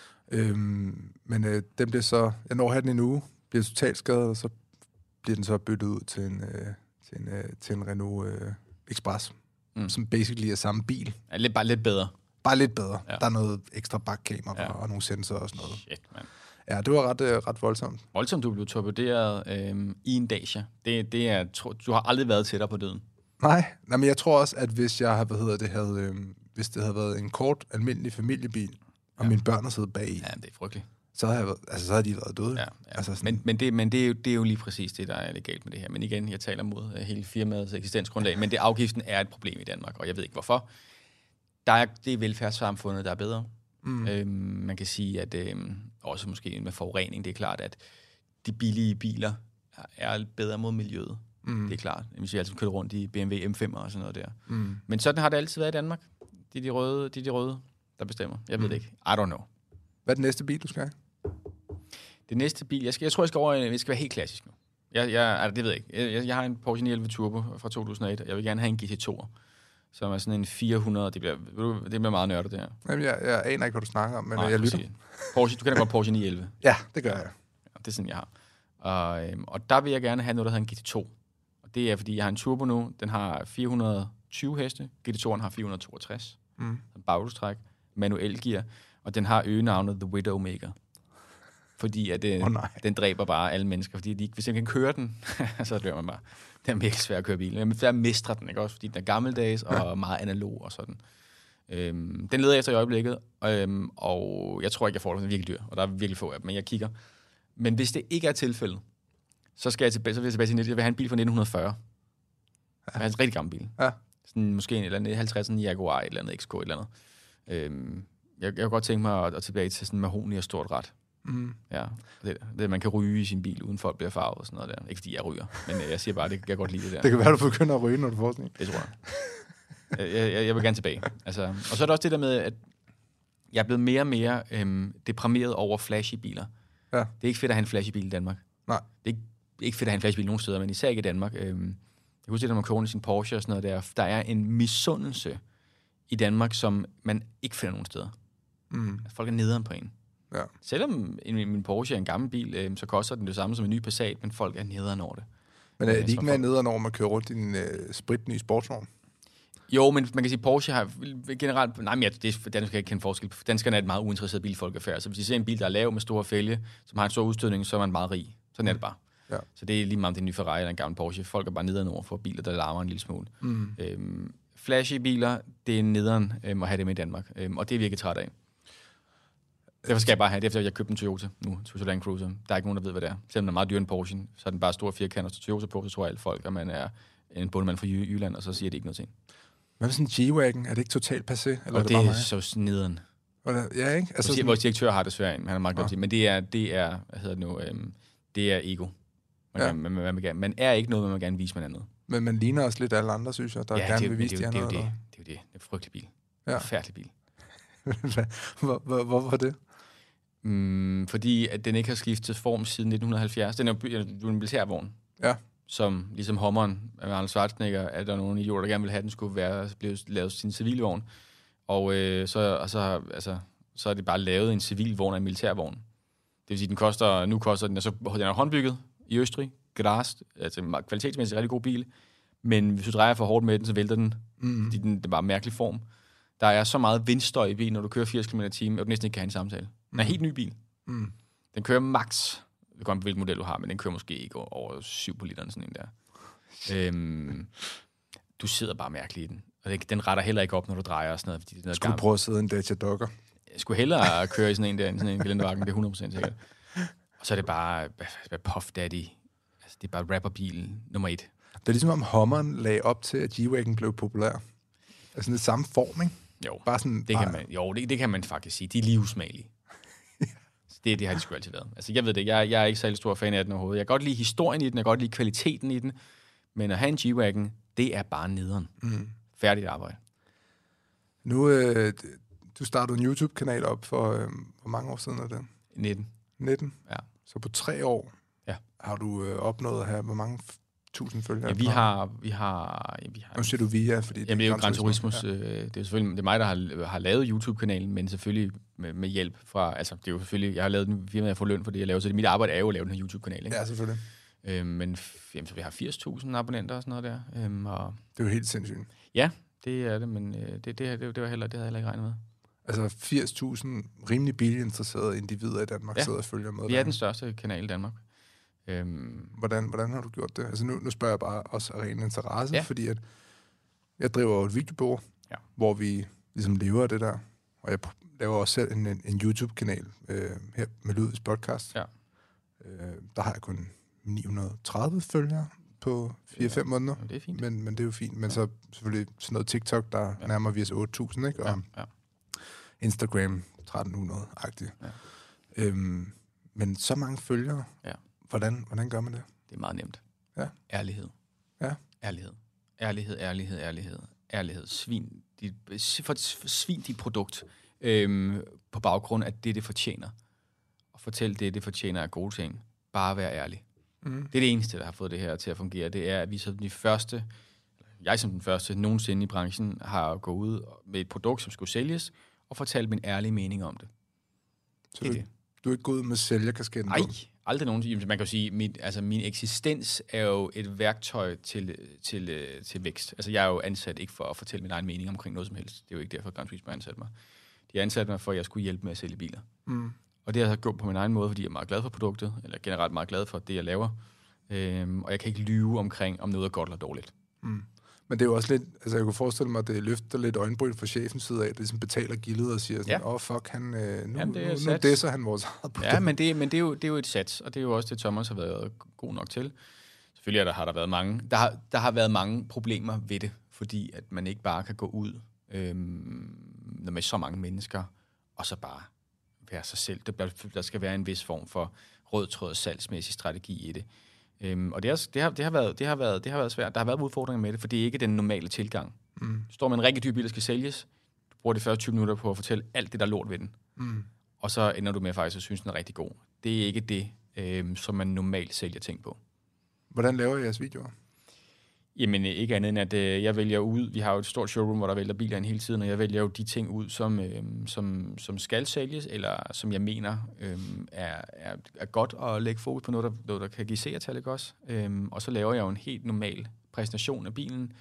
S2: Men den bliver så... Jeg når at have den en uge, bliver totalt skadet, og så bliver den så byttet ud til en Renault Express, som basically er samme bil.
S1: Ja, bare lidt bedre.
S2: Bare lidt bedre.
S1: Ja.
S2: Der er noget ekstra bakkamera og nogle sensorer og sådan noget.
S1: Shit, mand.
S2: Ja, det var ret voldsomt.
S1: Voldsomt, du blev torpederet i en Dacia. Det er, du har aldrig været tættere på døden.
S2: Nej, men jeg tror også, at hvis jeg hvis det havde været en kort, almindelig familiebil, og mine børn havde siddet bag i,
S1: ja, det er frygteligt.
S2: Så havde de været døde.
S1: Ja.
S2: Altså
S1: men det er jo lige præcis det, der er legalt med det her. Men igen, jeg taler mod hele firmaets eksistensgrundlag, men afgiften er et problem i Danmark, og jeg ved ikke hvorfor. Det er velfærdssamfundet, der er bedre. Man kan sige, at også måske med forurening, det er klart, at de billige biler er bedre mod miljøet. Det er klart. Hvis vi altid kører rundt i BMW M5 og sådan noget der. Men sådan har det altid været i Danmark. Det er de røde, der bestemmer. Jeg ved det ikke. I don't know.
S2: Hvad er den næste bil, du skal have?
S1: Det næste bil, jeg tror, jeg skal være helt klassisk nu. Det ved jeg ikke. Jeg har en Porsche 911 Turbo fra 2008. Jeg vil gerne have en GT2'er, som er sådan en 400. Det bliver meget nørdet, det her.
S2: Jamen, jeg aner ikke, hvad du snakker om, men jeg lytter.
S1: Porsche, du kender godt Porsche 911.
S2: Ja, det gør jeg.
S1: Ja, det er sådan, jeg har. Og der vil jeg gerne have noget, der hedder en GT2. Og det er, fordi jeg har en Turbo nu. Den har 420 heste. GT2'eren har 462. Baghjulstræk, manuel gear. Og den har øgenavnet The Widowmaker. Fordi at den dræber bare alle mennesker. Fordi hvis jeg kan køre den, så dør man bare. Det er virkelig svært at køre bil. Men jeg mestrer den, ikke også? Fordi den er gammeldags og meget analog og sådan. Den leder jeg efter i øjeblikket. Og jeg tror ikke, jeg får den. Den er virkelig dyr. Og der er virkelig få af dem. Men jeg kigger. Men hvis det ikke er tilfældet, så vil jeg tilbage til 19. Jeg vil have en bil fra 1940. Jeg vil have en rigtig gammel bil.
S2: Ja.
S1: Sådan, måske en eller anden 50 Jaguar, et eller andet XK, et eller andet. Jeg kunne godt tænke mig at tilbage til sådan mahogni og stort ret. Ja, det, man kan ryge i sin bil, uden folk bliver farvet og sådan noget der. Ikke fordi jeg ryger, men jeg siger bare, det kan jeg godt lide det der.
S2: Det kan være, du begynder at ryge, når du får sådan en.
S1: Det tror jeg. Jeg vil gerne tilbage. Altså, og så er der også det der med, at jeg er blevet mere og mere deprimeret over flashy biler.
S2: Ja.
S1: Det er ikke fedt at have en flashy bil i Danmark.
S2: Nej.
S1: Det er ikke fedt at have en flashy bil nogen steder, men især ikke i Danmark. Jeg husker, at man kører sin Porsche og sådan noget der er en misundelse i Danmark, som man ikke finder nogen steder. Folk er nederen på en.
S2: Ja.
S1: Selvom min Porsche er en gammel bil, så koster den det samme som en ny Passat, men folk er nederen over det.
S2: Men er det ikke mere nederen over, man kører rundt i en spritny sportsvogn?
S1: Jo, men man kan sige, Porsche har generelt... Nej, men danskerne kan ikke kende forskel. Danskerne er et meget uinteresseret bilfolkefærd. Så hvis I ser en bil, der er lav med store fælge, som har en stor udstødning, så er man meget rig. Sådan er det bare.
S2: Ja.
S1: Så det er lige meget om det er en ny Ferrari eller en gammel Porsche. Folk er bare nederen over for biler, der larmer en lille smule. Flashy biler, det er nederen at have dem i Danmark. Og det er virkelig træt af. Derfor skal jeg bare have det, efter jeg købte en Toyota nu, Toyota Land Cruiser. Der er ikke nogen, der ved, hvad det er. Selvom den er meget dyr en Porsche, så er den bare store firkanter til Toyota på, så tror jeg alle folk, at man er en bundemand fra Jylland, og så siger det ikke noget til.
S2: Hvad med sådan en G-Wagon? Er det ikke totalt passé? Eller
S1: og det er så nederen.
S2: Ja, ikke? Altså
S1: vores direktør har det svært, han er meget godt til. Men det er hvad hedder det nu, det er ego. Man er ikke noget, man gerne vise med andet.
S2: Men man ligner også lidt alle andre, synes jeg, der gerne vil vise de andre.
S1: Det er jo det. Det er frygtelig bil. Ja. Forfærdelig bil.
S2: Hvorfor det?
S1: Fordi at den ikke har skiftet form siden 1970. Den er jo en militærvogn.
S2: Ja.
S1: Som ligesom Hummeren med Arnold Schwarzenegger, er der nogle idioter, der gerne vil have, at den skulle blive lavet sin civilvogn. Og så er det bare lavet en civilvogn af en militærvogn. Det vil sige, den er håndbygget i Østrig, Graz, altså kvalitetsmæssigt rigtig god bil, men hvis du drejer for hårdt med den, så vælter den, fordi det er bare en mærkelig form. Der er så meget vindstøj i bilen, når du kører 80 km/t, at du næsten ikke kan have en samtale. Den er en helt ny bil. Den kører max, det kommer an på hvilken model du har, men den kører måske ikke over 7 på literen, sådan en der. Du sidder bare mærkeligt i den. Og den retter heller ikke op, når du drejer og sådan noget. Fordi
S2: skulle du prøve at sidde i en Dacia Dogger?
S1: Jeg skulle hellere køre i sådan en gelendervagen, det er 100% sikkert. Og så er det bare Puff Daddy. Altså, det er bare rapperbilen nummer 1.
S2: Det er ligesom om Hummeren lagde op til, at G-Wagon blev populær. Altså det samme form, ikke?
S1: Jo,
S2: bare sådan,
S1: det kan man faktisk sige. De er lige usmagelige. Det har de sgu altid været. Altså, jeg ved det, jeg er ikke særlig stor fan af den overhovedet. Jeg kan godt lide historien i den, jeg kan godt lide kvaliteten i den, men at have en G-Wagon, det er bare nederen. Færdigt arbejde.
S2: Nu, du startede en YouTube-kanal op for, hvor mange år siden er det? 19?
S1: Ja.
S2: Så på 3 år har du opnået at have, hvor mange tusind følgere?
S1: Ja, vi har...
S2: Nu siger du via, fordi
S1: det er jo Gran Turismos. Det er selvfølgelig det er mig, der har lavet YouTube-kanalen, men selvfølgelig med hjælp fra... Altså, det er jo selvfølgelig... Jeg har lavet den firma, jeg får løn for det, jeg laver, så mit arbejde er jo at lave den her YouTube-kanal, ikke?
S2: Ja, selvfølgelig.
S1: Men så vi har 80.000 abonnenter og sådan noget der. Og
S2: det er jo helt sindssygt.
S1: Ja, det er det, men det havde jeg heller ikke regnet med.
S2: Altså 80.000 rimelig bilinteresserede individer i Danmark sidder og følger med.
S1: Vi er den største kanal i Danmark.
S2: Hvordan har du gjort det? Altså nu spørger jeg bare også af ren interesse, fordi at jeg driver et videobureau, hvor vi ligesom lever af det der, og jeg laver også selv en YouTube-kanal her med Ludvigs podcast. Ja. Der har jeg kun 930 følgere på 4-5 måneder.
S1: Det er fint.
S2: Men det er jo fint. Men så selvfølgelig sådan noget TikTok, der nærmer vi os 8.000, ikke? Og Instagram 1.300-agtigt. Ja. Men så mange følgere. Ja. Hvordan gør man det?
S1: Det er meget nemt.
S2: Ja.
S1: Ærlighed.
S2: Ja.
S1: Ærlighed. Svin dit produkt på baggrund af det fortjener. Og fortæl det fortjener af gode ting. Bare være ærlig. Det er det eneste, der har fået det her til at fungere. Det er, at vi som den første nogensinde i branchen har gået ud med et produkt, som skulle sælges, og fortalt min ærlige mening om det.
S2: Så du er ikke gået ud med sælgerkasketten?
S1: Nej, aldrig nogensinde. Man kan jo sige, min eksistens er jo et værktøj til vækst. Altså, jeg er jo ansat ikke for at fortælle min egen mening omkring noget som helst. Det er jo ikke derfor, Gran Turismo har ansat mig. De har ansat mig for, at jeg skulle hjælpe med at sælge biler. Og det har jeg gjort på min egen måde, fordi jeg er meget glad for produktet, eller generelt meget glad for det, jeg laver. Og jeg kan ikke lyve omkring, om noget er godt eller dårligt.
S2: Men det er jo også lidt, altså jeg kunne forestille mig, at det løfter lidt øjenbryn fra chefens side af, at det ligesom betaler gildet og siger sådan, fuck, nu disser han vores eget produkt.
S1: Ja, men det er jo et sats, og det er jo også det, Thomas har været god nok til. Selvfølgelig har der været mange, der har været mange problemer ved det, fordi at man ikke bare kan gå ud når med så mange mennesker, og så bare være sig selv. Der skal være en vis form for rød tråd salgsmæssig strategi i det. Og det har været svært. Der har været udfordringer med det, for det er ikke den normale tilgang. Du står med en rigtig dyr bil, der skal sælges. Du bruger de første 20 minutter på at fortælle alt det, der er lort ved den. Og så ender du med faktisk at synes, den er rigtig god. Det er ikke det, som man normalt sælger ting på.
S2: Hvordan laver I jeres videoer?
S1: Jamen ikke andet end, at jeg vælger ud. Vi har jo et stort showroom, hvor der vælger biler ind hele tiden, og jeg vælger jo de ting ud, som skal sælges, eller som jeg mener er godt at lægge fokus på noget, der kan give seertal, ikke også? Og så laver jeg jo en helt normal præsentation af bilen,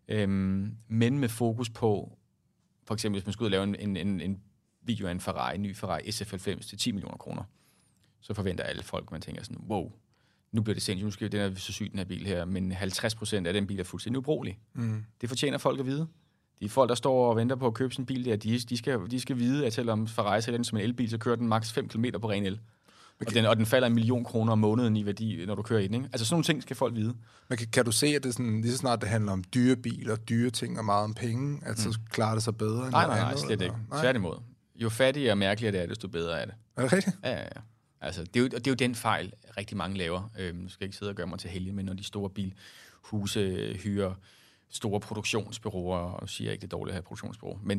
S1: men med fokus på, for eksempel hvis man skulle lave en video af en ny Ferrari SF90 til 10 millioner kroner, så forventer alle folk, man tænker sådan, wow, nu bliver det sindssygt, den er så syg, den her bil her, men 50% af den bil er fuldstændig ubrugelig. Det fortjener folk at vide. De folk, der står og venter på at købe sin bil der, de skal vide, at selvom Ferrari sælger den som en elbil, så kører den maks 5 km på ren el. Okay. Og den falder 1 million kroner om måneden i værdi, når du kører i den, ikke? Altså sådan nogle ting skal folk vide.
S2: Men kan du se, at det sådan, lige så snart det handler om dyre biler, dyre ting og meget om penge, at så klarer det sig bedre?
S1: Nej, slet ikke. Tværtimod. Jo fattigere og mærkeligere det er, desto bedre er det.
S2: Er det rigtigt?
S1: Ja. Altså, det er jo den fejl, rigtig mange laver. Nu skal jeg ikke sidde og gøre mig til helge, men når de store bilhuse hyrer store produktionsbureauer, og siger ikke, det er dårligt at have produktionsbureau, men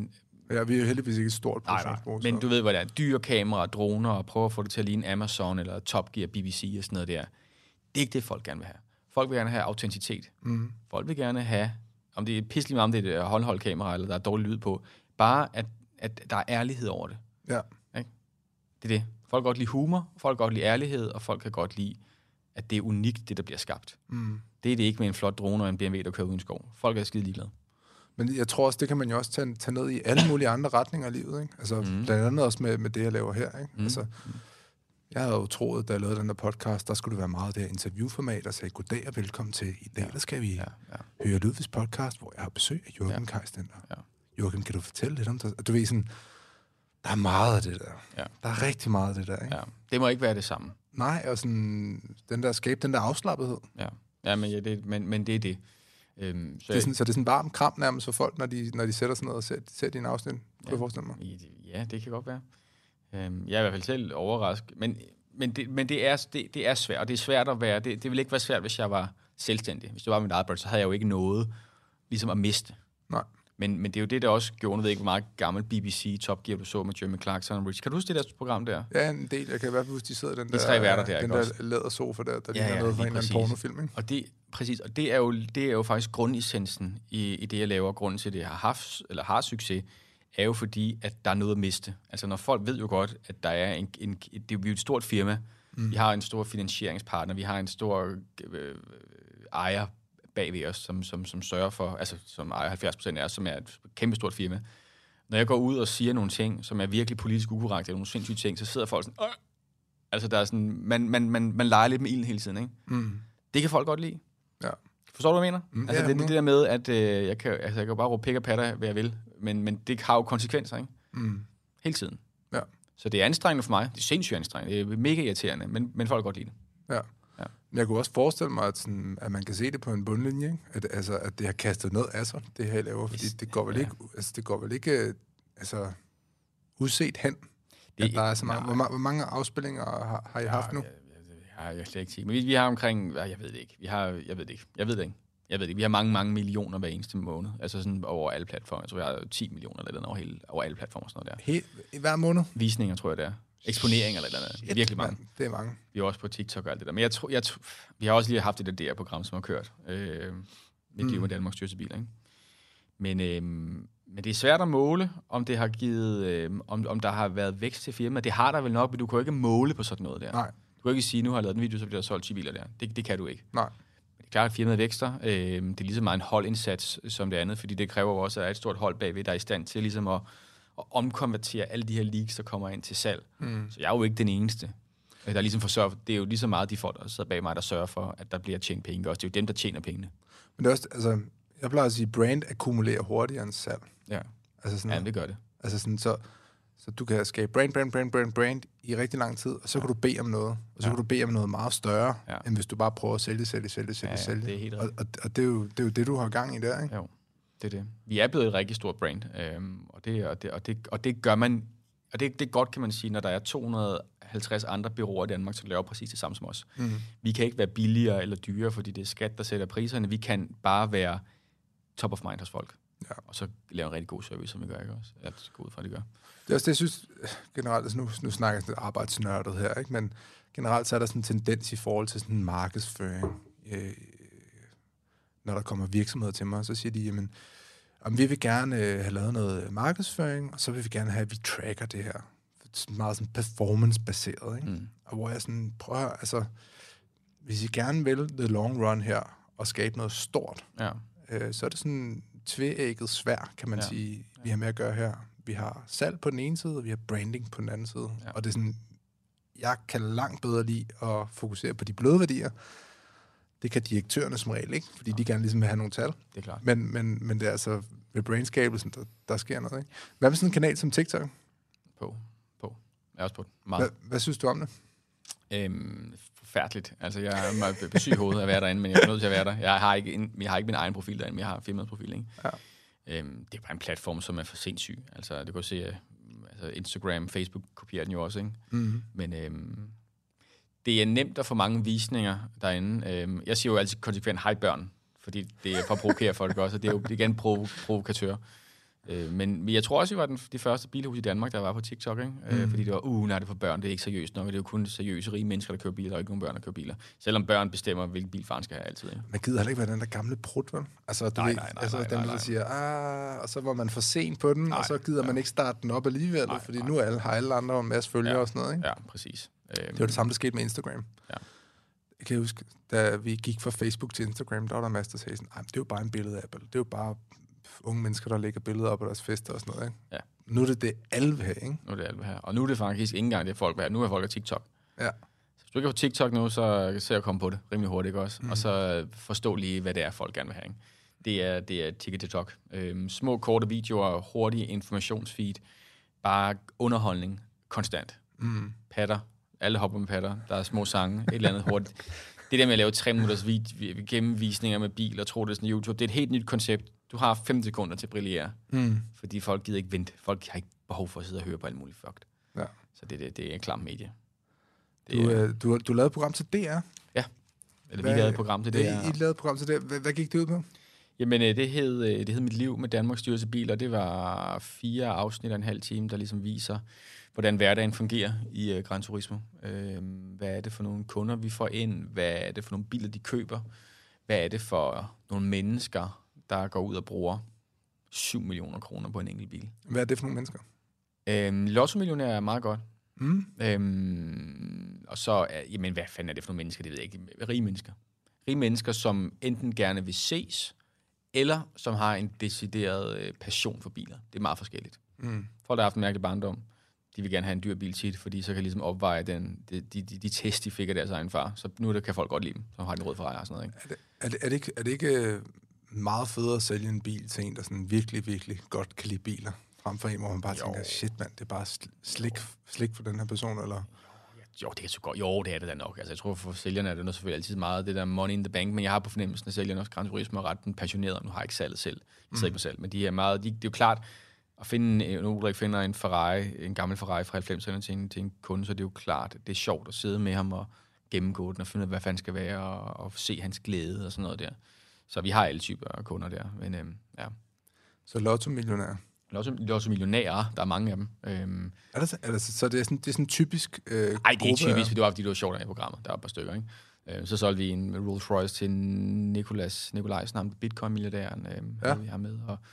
S2: Ja, vi er jo heldigvis ikke et stort projekt.
S1: Nej. Men du ved, hvad det er. Dyre kameraer, droner, og prøve at få det til at ligne Amazon, eller Top Gear, BBC og sådan noget der. Det er ikke det, folk gerne vil have. Folk vil gerne have autenticitet. Folk vil gerne have, om det er pisselig meget, om det er et håndholdt kamera, eller der er dårlig lyd på, bare at der er ærlighed over det.
S2: Ja.
S1: Ikke? Det er det. Folk kan godt lide humor, folk kan godt lide ærlighed, og folk kan godt lide, at det er unikt, det der bliver skabt. Det er det ikke med en flot drone og en BMW, der kører uden skov. Folk er skide ligeglade.
S2: Men jeg tror også, det kan man jo også tage ned i alle mulige andre retninger af livet, ikke? Altså, blandt andet også med det, jeg laver her, ikke? Altså, jeg havde jo troet, da jeg lavede den der podcast, der skulle det være meget det her interviewformat, og sagde, goddag og velkommen til. I dag, der skal vi høre Ludvigs podcast, hvor jeg har besøg af Joachim Kajstender. Joachim, kan du fortælle lidt om det? Du ved sådan, der er meget af det der. Ja. Der er rigtig meget af det der, ikke?
S1: Ja. Det må ikke være det samme.
S2: Nej, og sådan, skabe den der afslappethed.
S1: Ja, men det er det.
S2: Så det er sådan en varm kram nærmest for folk, når de sætter sådan noget og ser dine afsnit, kunne jeg forestille mig.
S1: Ja, det kan godt være. Jeg er i hvert fald selv overrasket, men det er svært, og det er svært at være, det ville ikke være svært, hvis jeg var selvstændig. Hvis det var mit eget brand, så havde jeg jo ikke noget ligesom at miste.
S2: Nej.
S1: Men det er jo det, der også gjorde, jeg ved ikke, hvor meget gammel BBC Top Gear du så med Jeremy Clarkson og Rich. Kan du huske det der program der?
S2: Ja, en del. Jeg kan i hvert fald huske, de sidder i den der lædersofa der ligner noget fra en eller anden pornofilm, ikke?
S1: Og det er jo faktisk grundessensen i det, jeg laver. Grunden til, det har succes, er jo fordi, at der er noget at miste. Altså, når folk ved jo godt, at der er det er jo et stort firma. Vi har en stor finansieringspartner, vi har en stor ejer bag ved os, som sørger for, altså som ejer 70% af os, som er et kæmpe stort firma. Når jeg går ud og siger nogle ting, som er virkelig politisk ukorrekt, eller nogle sindssyge ting, så sidder folk sådan, altså der er sådan, man leger lidt med ilden hele tiden, ikke? Det kan folk godt lide.
S2: Ja.
S1: Forstår du, hvad jeg mener? Altså det der med, at jeg kan jo bare råbe pik og patter, hvad jeg vil, men det har jo konsekvenser, ikke? Hele tiden.
S2: Ja.
S1: Så det er anstrengende for mig. Det er sindssygt anstrengende. Det er mega irriterende, men folk kan godt lide det.
S2: Ja. Men jeg kunne også forestille mig, at man kan se det på en bundlinje, ikke? At det har kastet noget af sig, det her jeg laver, fordi det går vel ikke udset hen, at der er så mange. Hvor mange afspillinger har I haft nu?
S1: Jeg slet ikke sige. Men vi har omkring, jeg ved det ikke. Jeg ved det ikke. Vi har mange millioner hver eneste måned. Altså sådan over alle platforme. Jeg tror, vi har 10 millioner eller noget over alle platformer. Sådan noget
S2: der. Hver måned?
S1: Visninger, tror jeg, det er. Eksponering eller andet. Virkelig mange.
S2: Det er mange.
S1: Vi er også på TikTok og alt det der. Men jeg tror, vi har også lige haft det der program, som har kørt. Mit liv med Danmarks dyreste biler, ikke? Men det er svært at måle, om det har givet, om der har været vækst til firmaet. Det har der vel nok, men du kan jo ikke måle på sådan noget der.
S2: Nej.
S1: Du kan ikke sige, nu har jeg lavet en video, så bliver der solgt 10 biler der. Det kan du ikke.
S2: Nej.
S1: Men det er klart, at firmaet vækster. Det er lige så meget en holdindsats som det andet, fordi det kræver jo også, at der er et stort hold bagved, der er i stand til ligesom at omkonvertere alle de her leaks, der kommer ind til salg. Så jeg er jo ikke den eneste, der ligesom får sørget for. Det er jo lige så meget de folk, der sidder bag mig, der sørger for, at der bliver tjent penge. Også det er jo dem, der tjener pengene.
S2: Men det er også, altså, jeg plejer at sige, brand akkumulerer hurtigere end salg.
S1: Ja,
S2: altså sådan,
S1: det gør det.
S2: Altså sådan, så du kan skabe brand i rigtig lang tid, og så kan du bede om noget. Og så kan du bede om noget meget større, end hvis du bare prøver at sælge.
S1: Det er helt rigtigt.
S2: Og det er jo det, du har gang i der, ikke?
S1: Jo, det er det. Vi er blevet et rigtig stort brand, og det gør man, og det er godt, kan man sige, når der er 250 andre bureauer i Danmark, som laver præcis det samme som os. Vi kan ikke være billigere eller dyrere, fordi det er skat, der sætter priserne. Vi kan bare være top of mind hos folk. Ja. Og så lave en rigtig god service, som vi gør, ikke også? Jeg går ud fra, det gør.
S2: Det er også det, jeg synes generelt, altså nu snakker jeg sådan lidt arbejdsnørdet her, ikke? Men generelt så er der sådan en tendens i forhold til sådan en markedsføring. Når der kommer virksomheder til mig, så siger de, jamen, om vi vil gerne have lavet noget markedsføring, og så vil vi gerne have, at vi tracker det her. Det er meget sådan performance-baseret, ikke? Og hvor jeg sådan prøver, altså, hvis I gerne vil the long run her, og skabe noget stort, så er det sådan tveægget svær, kan man sige, vi har med at gøre her. Vi har salg på den ene side, og vi har branding på den anden side. Ja. Og det er sådan, jeg kan langt bedre lide at fokusere på de bløde værdier. Det kan direktørerne som regel ikke, fordi de gerne ligesom vil have nogle tal.
S1: Det er klart.
S2: Men det er altså ved brainskabelsen, der sker noget, ikke? Hvad med sådan en kanal som TikTok?
S1: På. Jeg er også på det. Meget.
S2: Hvad synes du om det?
S1: Forfærdeligt. Altså, jeg er meget besyg i hovedet at være derinde, men jeg er nødt til at være der. Jeg har ikke min egen profil derinde, men jeg har firmaets profil, ikke? Ja. Det er bare en platform, som er for sindssyg. Altså, du kan se, Instagram, Facebook kopierer den jo også, ikke? Men det er nemt at få mange visninger derinde. Jeg siger jo altid konsekvent, hej børn, fordi det er for at provokere folk også, og det er jo igen provokatør. Men jeg tror også, vi var de første bilhus i Danmark, der var på TikTok, ikke? Fordi det var, nej, det er for børn, det er ikke seriøst nok, og det er jo kun seriøse, rige mennesker, der kører biler, og ikke nogen børn, der kører biler. Selvom børn bestemmer, hvilken bil faren skal have altid. Ikke?
S2: Man gider heller ikke være den der gamle prut, vel? Altså, nej, dem, der siger, og så var man for sent på den, og så gider man ikke starte den op alligevel, fordi nu har alle andre en masse følgere og sådan noget, ikke?
S1: Ja, præcis.
S2: Det var det samme, der skete med Instagram. Ja. Jeg kan huske, da vi gik fra Facebook til Instagram, der var der masser, der sagde sådan, det er jo bare en billede-app, det er jo bare unge mennesker, der lægger billeder op af deres fester og sådan noget, ikke? Ja. Nu er det alle vil have, ikke?
S1: Nu er det alle vil have. Og nu er det faktisk ikke engang det, folk vil have. Nu er folk af TikTok.
S2: Ja.
S1: Så hvis du ikke har TikTok nu, så ser jeg komme på det rimelig hurtigt, ikke også? Og så forstå lige, hvad det er, folk gerne vil have, ikke? Det er TikTok. Små, korte videoer, hurtig informationsfeed, bare underholdning, konstant. Patter. Alle hopper med patter. Der er små sange, et eller andet hurtigt. Det der med at lave 3 minutters gennemvisninger med bil og tro, det er sådan YouTube, det er et helt nyt koncept. Du har 5 sekunder til at brillere, fordi folk gider ikke vente. Folk har ikke behov for at sidde og høre på alt muligt fucked. Ja. Så det er en klam medie.
S2: Du lavede et program til DR?
S1: Ja. Eller vi lavede et program til DR.
S2: I lavede et program til DR. Hvad gik det ud på?
S1: Jamen, det hed Mit liv med Danmarks dyreste bil, og det var 4 afsnit og en halv time, der ligesom viser, hvordan hverdagen fungerer i Gran Turismo. Hvad er det for nogle kunder, vi får ind? Hvad er det for nogle biler, de køber? Hvad er det for nogle mennesker, der går ud og bruger 7 millioner kroner på en enkelt bil?
S2: Hvad er det for nogle mennesker?
S1: Lotto-millionær er meget godt. Og så, jamen, hvad fanden er det for nogle mennesker? Det ved jeg ikke. Rige mennesker. Rige mennesker, som enten gerne vil ses, eller som har en decideret passion for biler. Det er meget forskelligt. Folk, der har haft en mærkelig barndom, de vil gerne have en dyr bil tit, fordi så kan ligesom opveje de test, de fik af deres egen far. Så nu kan folk godt lide dem, som har en rød Ferrari og sådan noget. Ikke?
S2: Er det ikke meget federe at sælge en bil til en, der sådan virkelig, virkelig godt kan lide biler, frem for en, hvor man bare tænker, shit mand, det er bare slik for den her person, eller?
S1: Jo, det er så godt. Jo, det er det da nok. Altså, jeg tror, for sælgerne er det selvfølgelig altid meget det der money in the bank, men jeg har på fornemmelsen, at sælgerne også Gran Turismo er ret passioneret. Nu har jeg ikke salget selv. Jeg sidder ikke på salg, men de er meget. Det er jo klart, at finde, nu Ulrik finder en Ferrari, en gammel Ferrari fra 90'erne til en kunde, så det er jo klart, det er sjovt at sidde med ham og gennemgå den og finde ud af, hvad fanden skal være, og se hans glæde og sådan noget der. Så vi har alle typer af kunder der, men ja.
S2: Så Lotto-millionærer?
S1: Lotto-millionærer, der er mange af dem.
S2: Så det er sådan typisk
S1: nej, det er ikke typisk, for det var fordi, det var sjovt i programmet. Der var et par stykker, ikke? Så solgte vi en Rolls Royce til Nikolajsen, ham Bitcoin-milliardæren, vi har med, og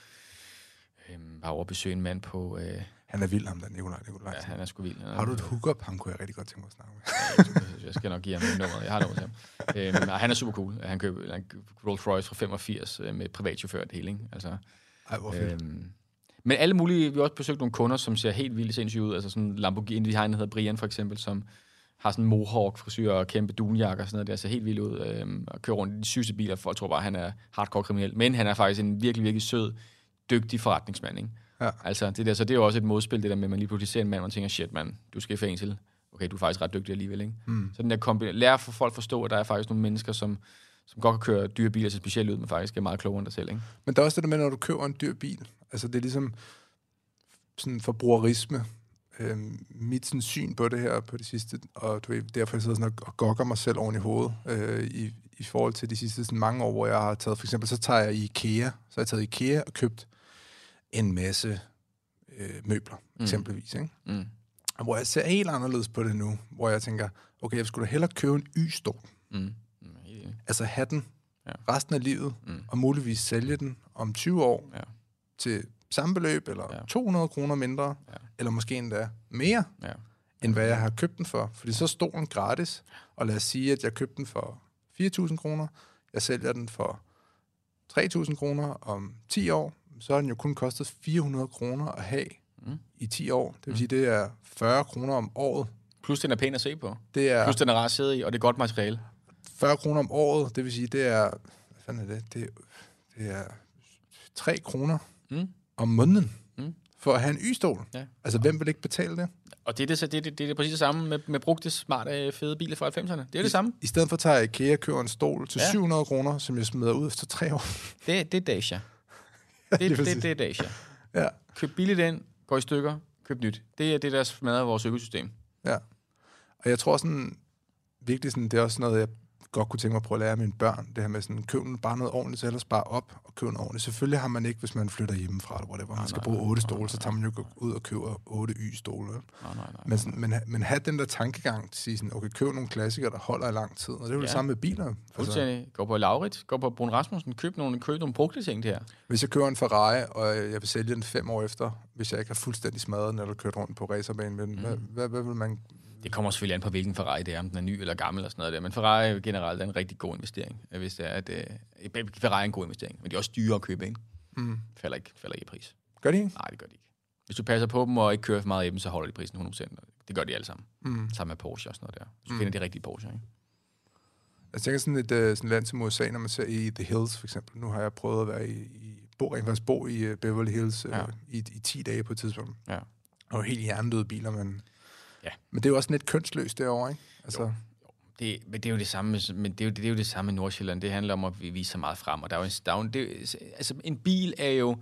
S1: var over at besøge en mand på...
S2: Han er vild, ham der, Nikolajsen.
S1: Ja, han er sgu vild.
S2: Har du et hookup? Ham kunne jeg rigtig godt tænke mig at snakke
S1: med. Jeg skal nok give ham et nummer. Jeg har nummer til ham. Han er super cool. Han køber en Rolls Royce fra 85 med privatchauffør og det hele, ikke? Altså,
S2: ej, hvor fedt.
S1: Men alle mulige... Vi har også besøgt nogle kunder, som ser helt vildt sindssygt ud. Altså sådan Lamborghini, vi har en, der hedder Brian for eksempel, som har sådan en mohawk-frisyr og kæmpe dunjakker og sådan noget. Det ser helt vildt ud og kører rundt i de sygeste biler. Folk tror bare, at han er hardcore kriminel. Men han er faktisk en virkelig, virkelig sød, dygtig forretningsmand, ikke? Ja. Altså, så det er jo også et modspil, det der med, at man lige pludselig ser en mand, og man tænker, shit mand, du skal i fængsel. Okay, du er faktisk ret dygtig alligevel, ikke? Så den der lærer for folk at forstå, at der er faktisk nogle mennesker, som godt kan køre dyre biler så specielt ud, men faktisk er meget klogere end dig selv, ikke?
S2: Men der er også det der med, når du køber en dyr bil. Altså, det er ligesom sådan forbrugerisme. Mit sådan syn på det her på det sidste, og du ved, derfor jeg sidder sådan og gokker mig selv oven i hovedet i forhold til de sidste sådan mange år, hvor jeg har taget, for eksempel, så tager jeg i IKEA, så har jeg taget i IKEA og købt en masse møbler, eksempelvis, ikke? Og hvor jeg ser helt anderledes på det nu, hvor jeg tænker, okay, jeg skulle da hellere købe en Y-stol. Altså have den resten af livet, og muligvis sælge den om 20 år til samme beløb, eller 200 kroner mindre, eller måske endda mere, end hvad jeg har købt den for. Fordi så står den gratis, og lad os sige, at jeg købte den for 4.000 kroner, jeg sælger den for 3.000 kroner om 10 år, så har den jo kun kostet 400 kroner at have i 10 år. Det vil sige, det er 40 kroner om året.
S1: Plus den er pæn at se på. Plus den er rar at sidde i, og det er godt materiale.
S2: 40 kroner om året, det vil sige, det er... Hvad fanden er det? Det er 3 kroner om måneden for at have en Y-stol. Ja. Altså, hvem vil ikke betale det?
S1: Og det er præcis det samme med brugte, smarte, fede biler fra 90'erne. Det er det samme.
S2: I stedet for at tage IKEA og købe en stol til 700 kroner, som jeg smider ud efter 3 år.
S1: Det er Dacia. Det er Dacia. Ja. Køb billigt ind, gå i stykker, køb nyt. Det er det, der smadrer vores økosystem.
S2: Ja. Og jeg tror sådan, virkelig sådan, det er også noget, jeg godt kunne tænke mig at prøve at lære mine børn, det her med sådan, køb bare noget ordentligt, så ellers bare op og køb noget ordentligt. Selvfølgelig har man ikke, hvis man flytter hjemmefra, hvor man skal bruge 8 stole, så tager man jo ud og køber 8 Y-stole. Men have den der tankegang til at sige sådan, okay, køb nogle klassikere, der holder i lang tid, og det er jo det samme med biler.
S1: Fuldstændig. Gå på Laurits, gå på Brun Rasmussen, køb nogle brugte ting der.
S2: Hvis jeg køber en Ferrari, og jeg vil sælge den 5 år efter, hvis jeg ikke har fuldstændig smadret den, eller kørt rundt på racerbanen med den, hvad vil man...
S1: Det kommer selvfølgelig an på, hvilken Ferrari det er, om den er ny eller gammel og sådan noget der. Men Ferrari er generelt en rigtig god investering, hvis det er, at Ferrari er en god investering. Men de er også dyre at købe, ikke? Falder ikke i pris.
S2: Gør de ikke?
S1: Nej, det gør de ikke. Hvis du passer på dem og ikke kører for meget af dem, så holder de prisen 100%. Det gør de alle sammen. Sammen med Porsche og sådan noget der. Så finder de rigtige Porsche, ikke?
S2: Jeg tænker sådan et land som USA, når man ser i The Hills for eksempel. Nu har jeg prøvet at være bo i Beverly Hills i 10 dage på et tidspunkt.
S1: Ja.
S2: Og helt hjernedøde biler, men...
S1: Ja.
S2: Men det er jo også lidt kønsløst derovre, ikke? Altså...
S1: Det er jo det samme, men det er jo det samme i Nordsjælland. Det handler om at vise sig meget frem, og der er jo en bil er jo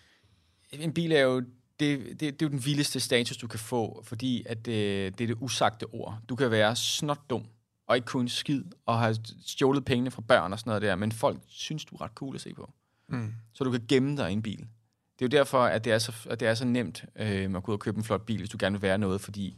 S1: det er jo den vildeste status du kan få, fordi at det er det usagte ord. Du kan være snot dum og ikke kunne en skid og have stjålet pengene fra børn og sådan noget der, men folk synes du er ret cool at se på. Så du kan gemme dig i en bil. Det er jo derfor at det er så nemt at gå ud og købe en flot bil, hvis du gerne vil være noget, fordi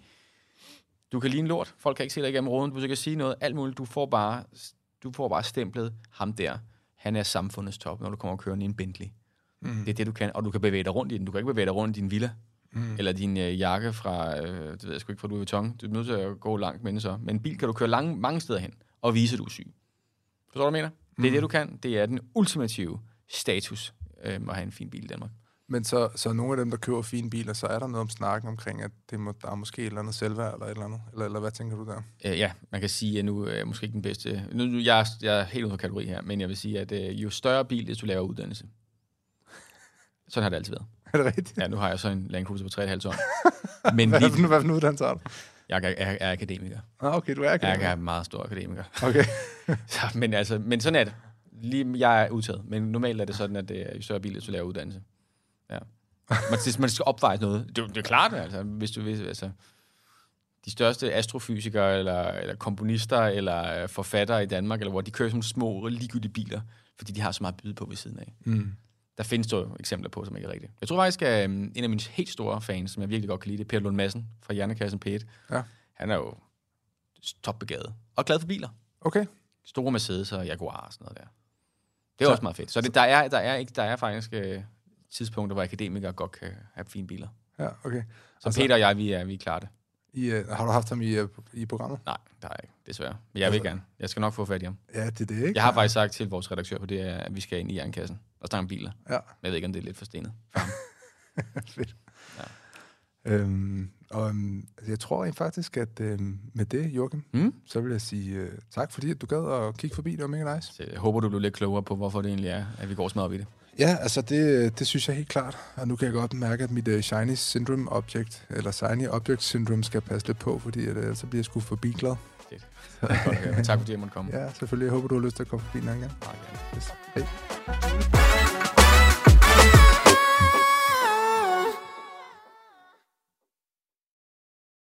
S1: du kan ligne lort. Folk kan ikke se dig igennem roden. Du kan sige noget, alt muligt. Du får bare stemplet ham der. Han er samfundets top, når du kommer og kører i en Bentley. Det er det, du kan. Og du kan bevæge dig rundt i den. Du kan ikke bevæge dig rundt i din villa. Eller din jakke fra, det ved jeg sgu ikke, fra Louis Vuitton. Du er nødt til at gå langt med den så. Men en bil kan du køre mange steder hen og vise, at du er syg. Forstår du, hvad jeg mener? Det er det, du kan. Det er den ultimative status at have en fin bil i Danmark.
S2: Men så nogle af dem, der køber fine biler, så er der noget om snakken omkring, at der er måske et eller andet selvværd, eller et eller andet? Eller hvad tænker du der?
S1: Ja, man kan sige, at nu er måske ikke den bedste... Jeg er helt ude af kategori her, men jeg vil sige, at jo større bil, desto lavere uddannelse. Sådan har det altid været.
S2: Er det rigtigt?
S1: Ja, nu har jeg så en Land Cruiser på 3,5 ton.
S2: Men hvad for en uddannelse har du?
S1: Jeg er akademiker.
S2: Okay, du er akademiker.
S1: Jeg er meget stor akademiker.
S2: Okay.
S1: men sådan er det. Jeg er udtaget, men normalt er det sådan, at jo større bil, desto lavere uddannelse. Ja. Man skal opveje noget. Det er klart, altså. Hvis du vil, altså, de største astrofysikere, eller komponister, eller forfattere i Danmark, eller hvor de kører sådan små, ligegyldige biler, fordi de har så meget at byde på ved siden af. Der findes jo eksempler på, som ikke er rigtigt. Jeg tror faktisk, at en af mine helt store fans, som jeg virkelig godt kan lide, det er Per Lund Madsen fra Hjernekassen P1. Ja. Han er jo topbegavet og glad for biler.
S2: Okay.
S1: Store Mercedes og Jaguar og sådan noget der. Det er også meget fedt. Så der er faktisk tidspunkter, hvor akademikere godt kan have fine biler.
S2: Ja, okay.
S1: Så altså, Peter og jeg, vi er klare det.
S2: Har du haft ham i programmet?
S1: Nej, det har jeg ikke, desværre. Men jeg vil gerne. Jeg skal nok få fat i ham.
S2: Ja, det er det, ikke?
S1: Jeg har faktisk sagt til vores redaktør på det, at vi skal ind i Jernkassen og snakke om biler. Ja. Men jeg ved ikke, om det er lidt for stenet.
S2: Fedt. Ja. Jeg tror faktisk, at med det, Joachim, så vil jeg sige tak, fordi at du gad at kigge forbi. Det var mega nice.
S1: Så jeg håber, du blev lidt klogere på, hvorfor det egentlig er, at vi går så meget op i det.
S2: Ja, altså det synes jeg helt klart. Og nu kan jeg godt mærke, at mit Shiny Object Syndrome skal passe lidt på, fordi så bliver jeg sgu forbi glad.
S1: Fedt. Tak fordi jeg måtte komme.
S2: Ja, selvfølgelig. Jeg håber, du har lyst til at komme forbi en anden gang.
S1: Okay.
S2: Yes. Hej.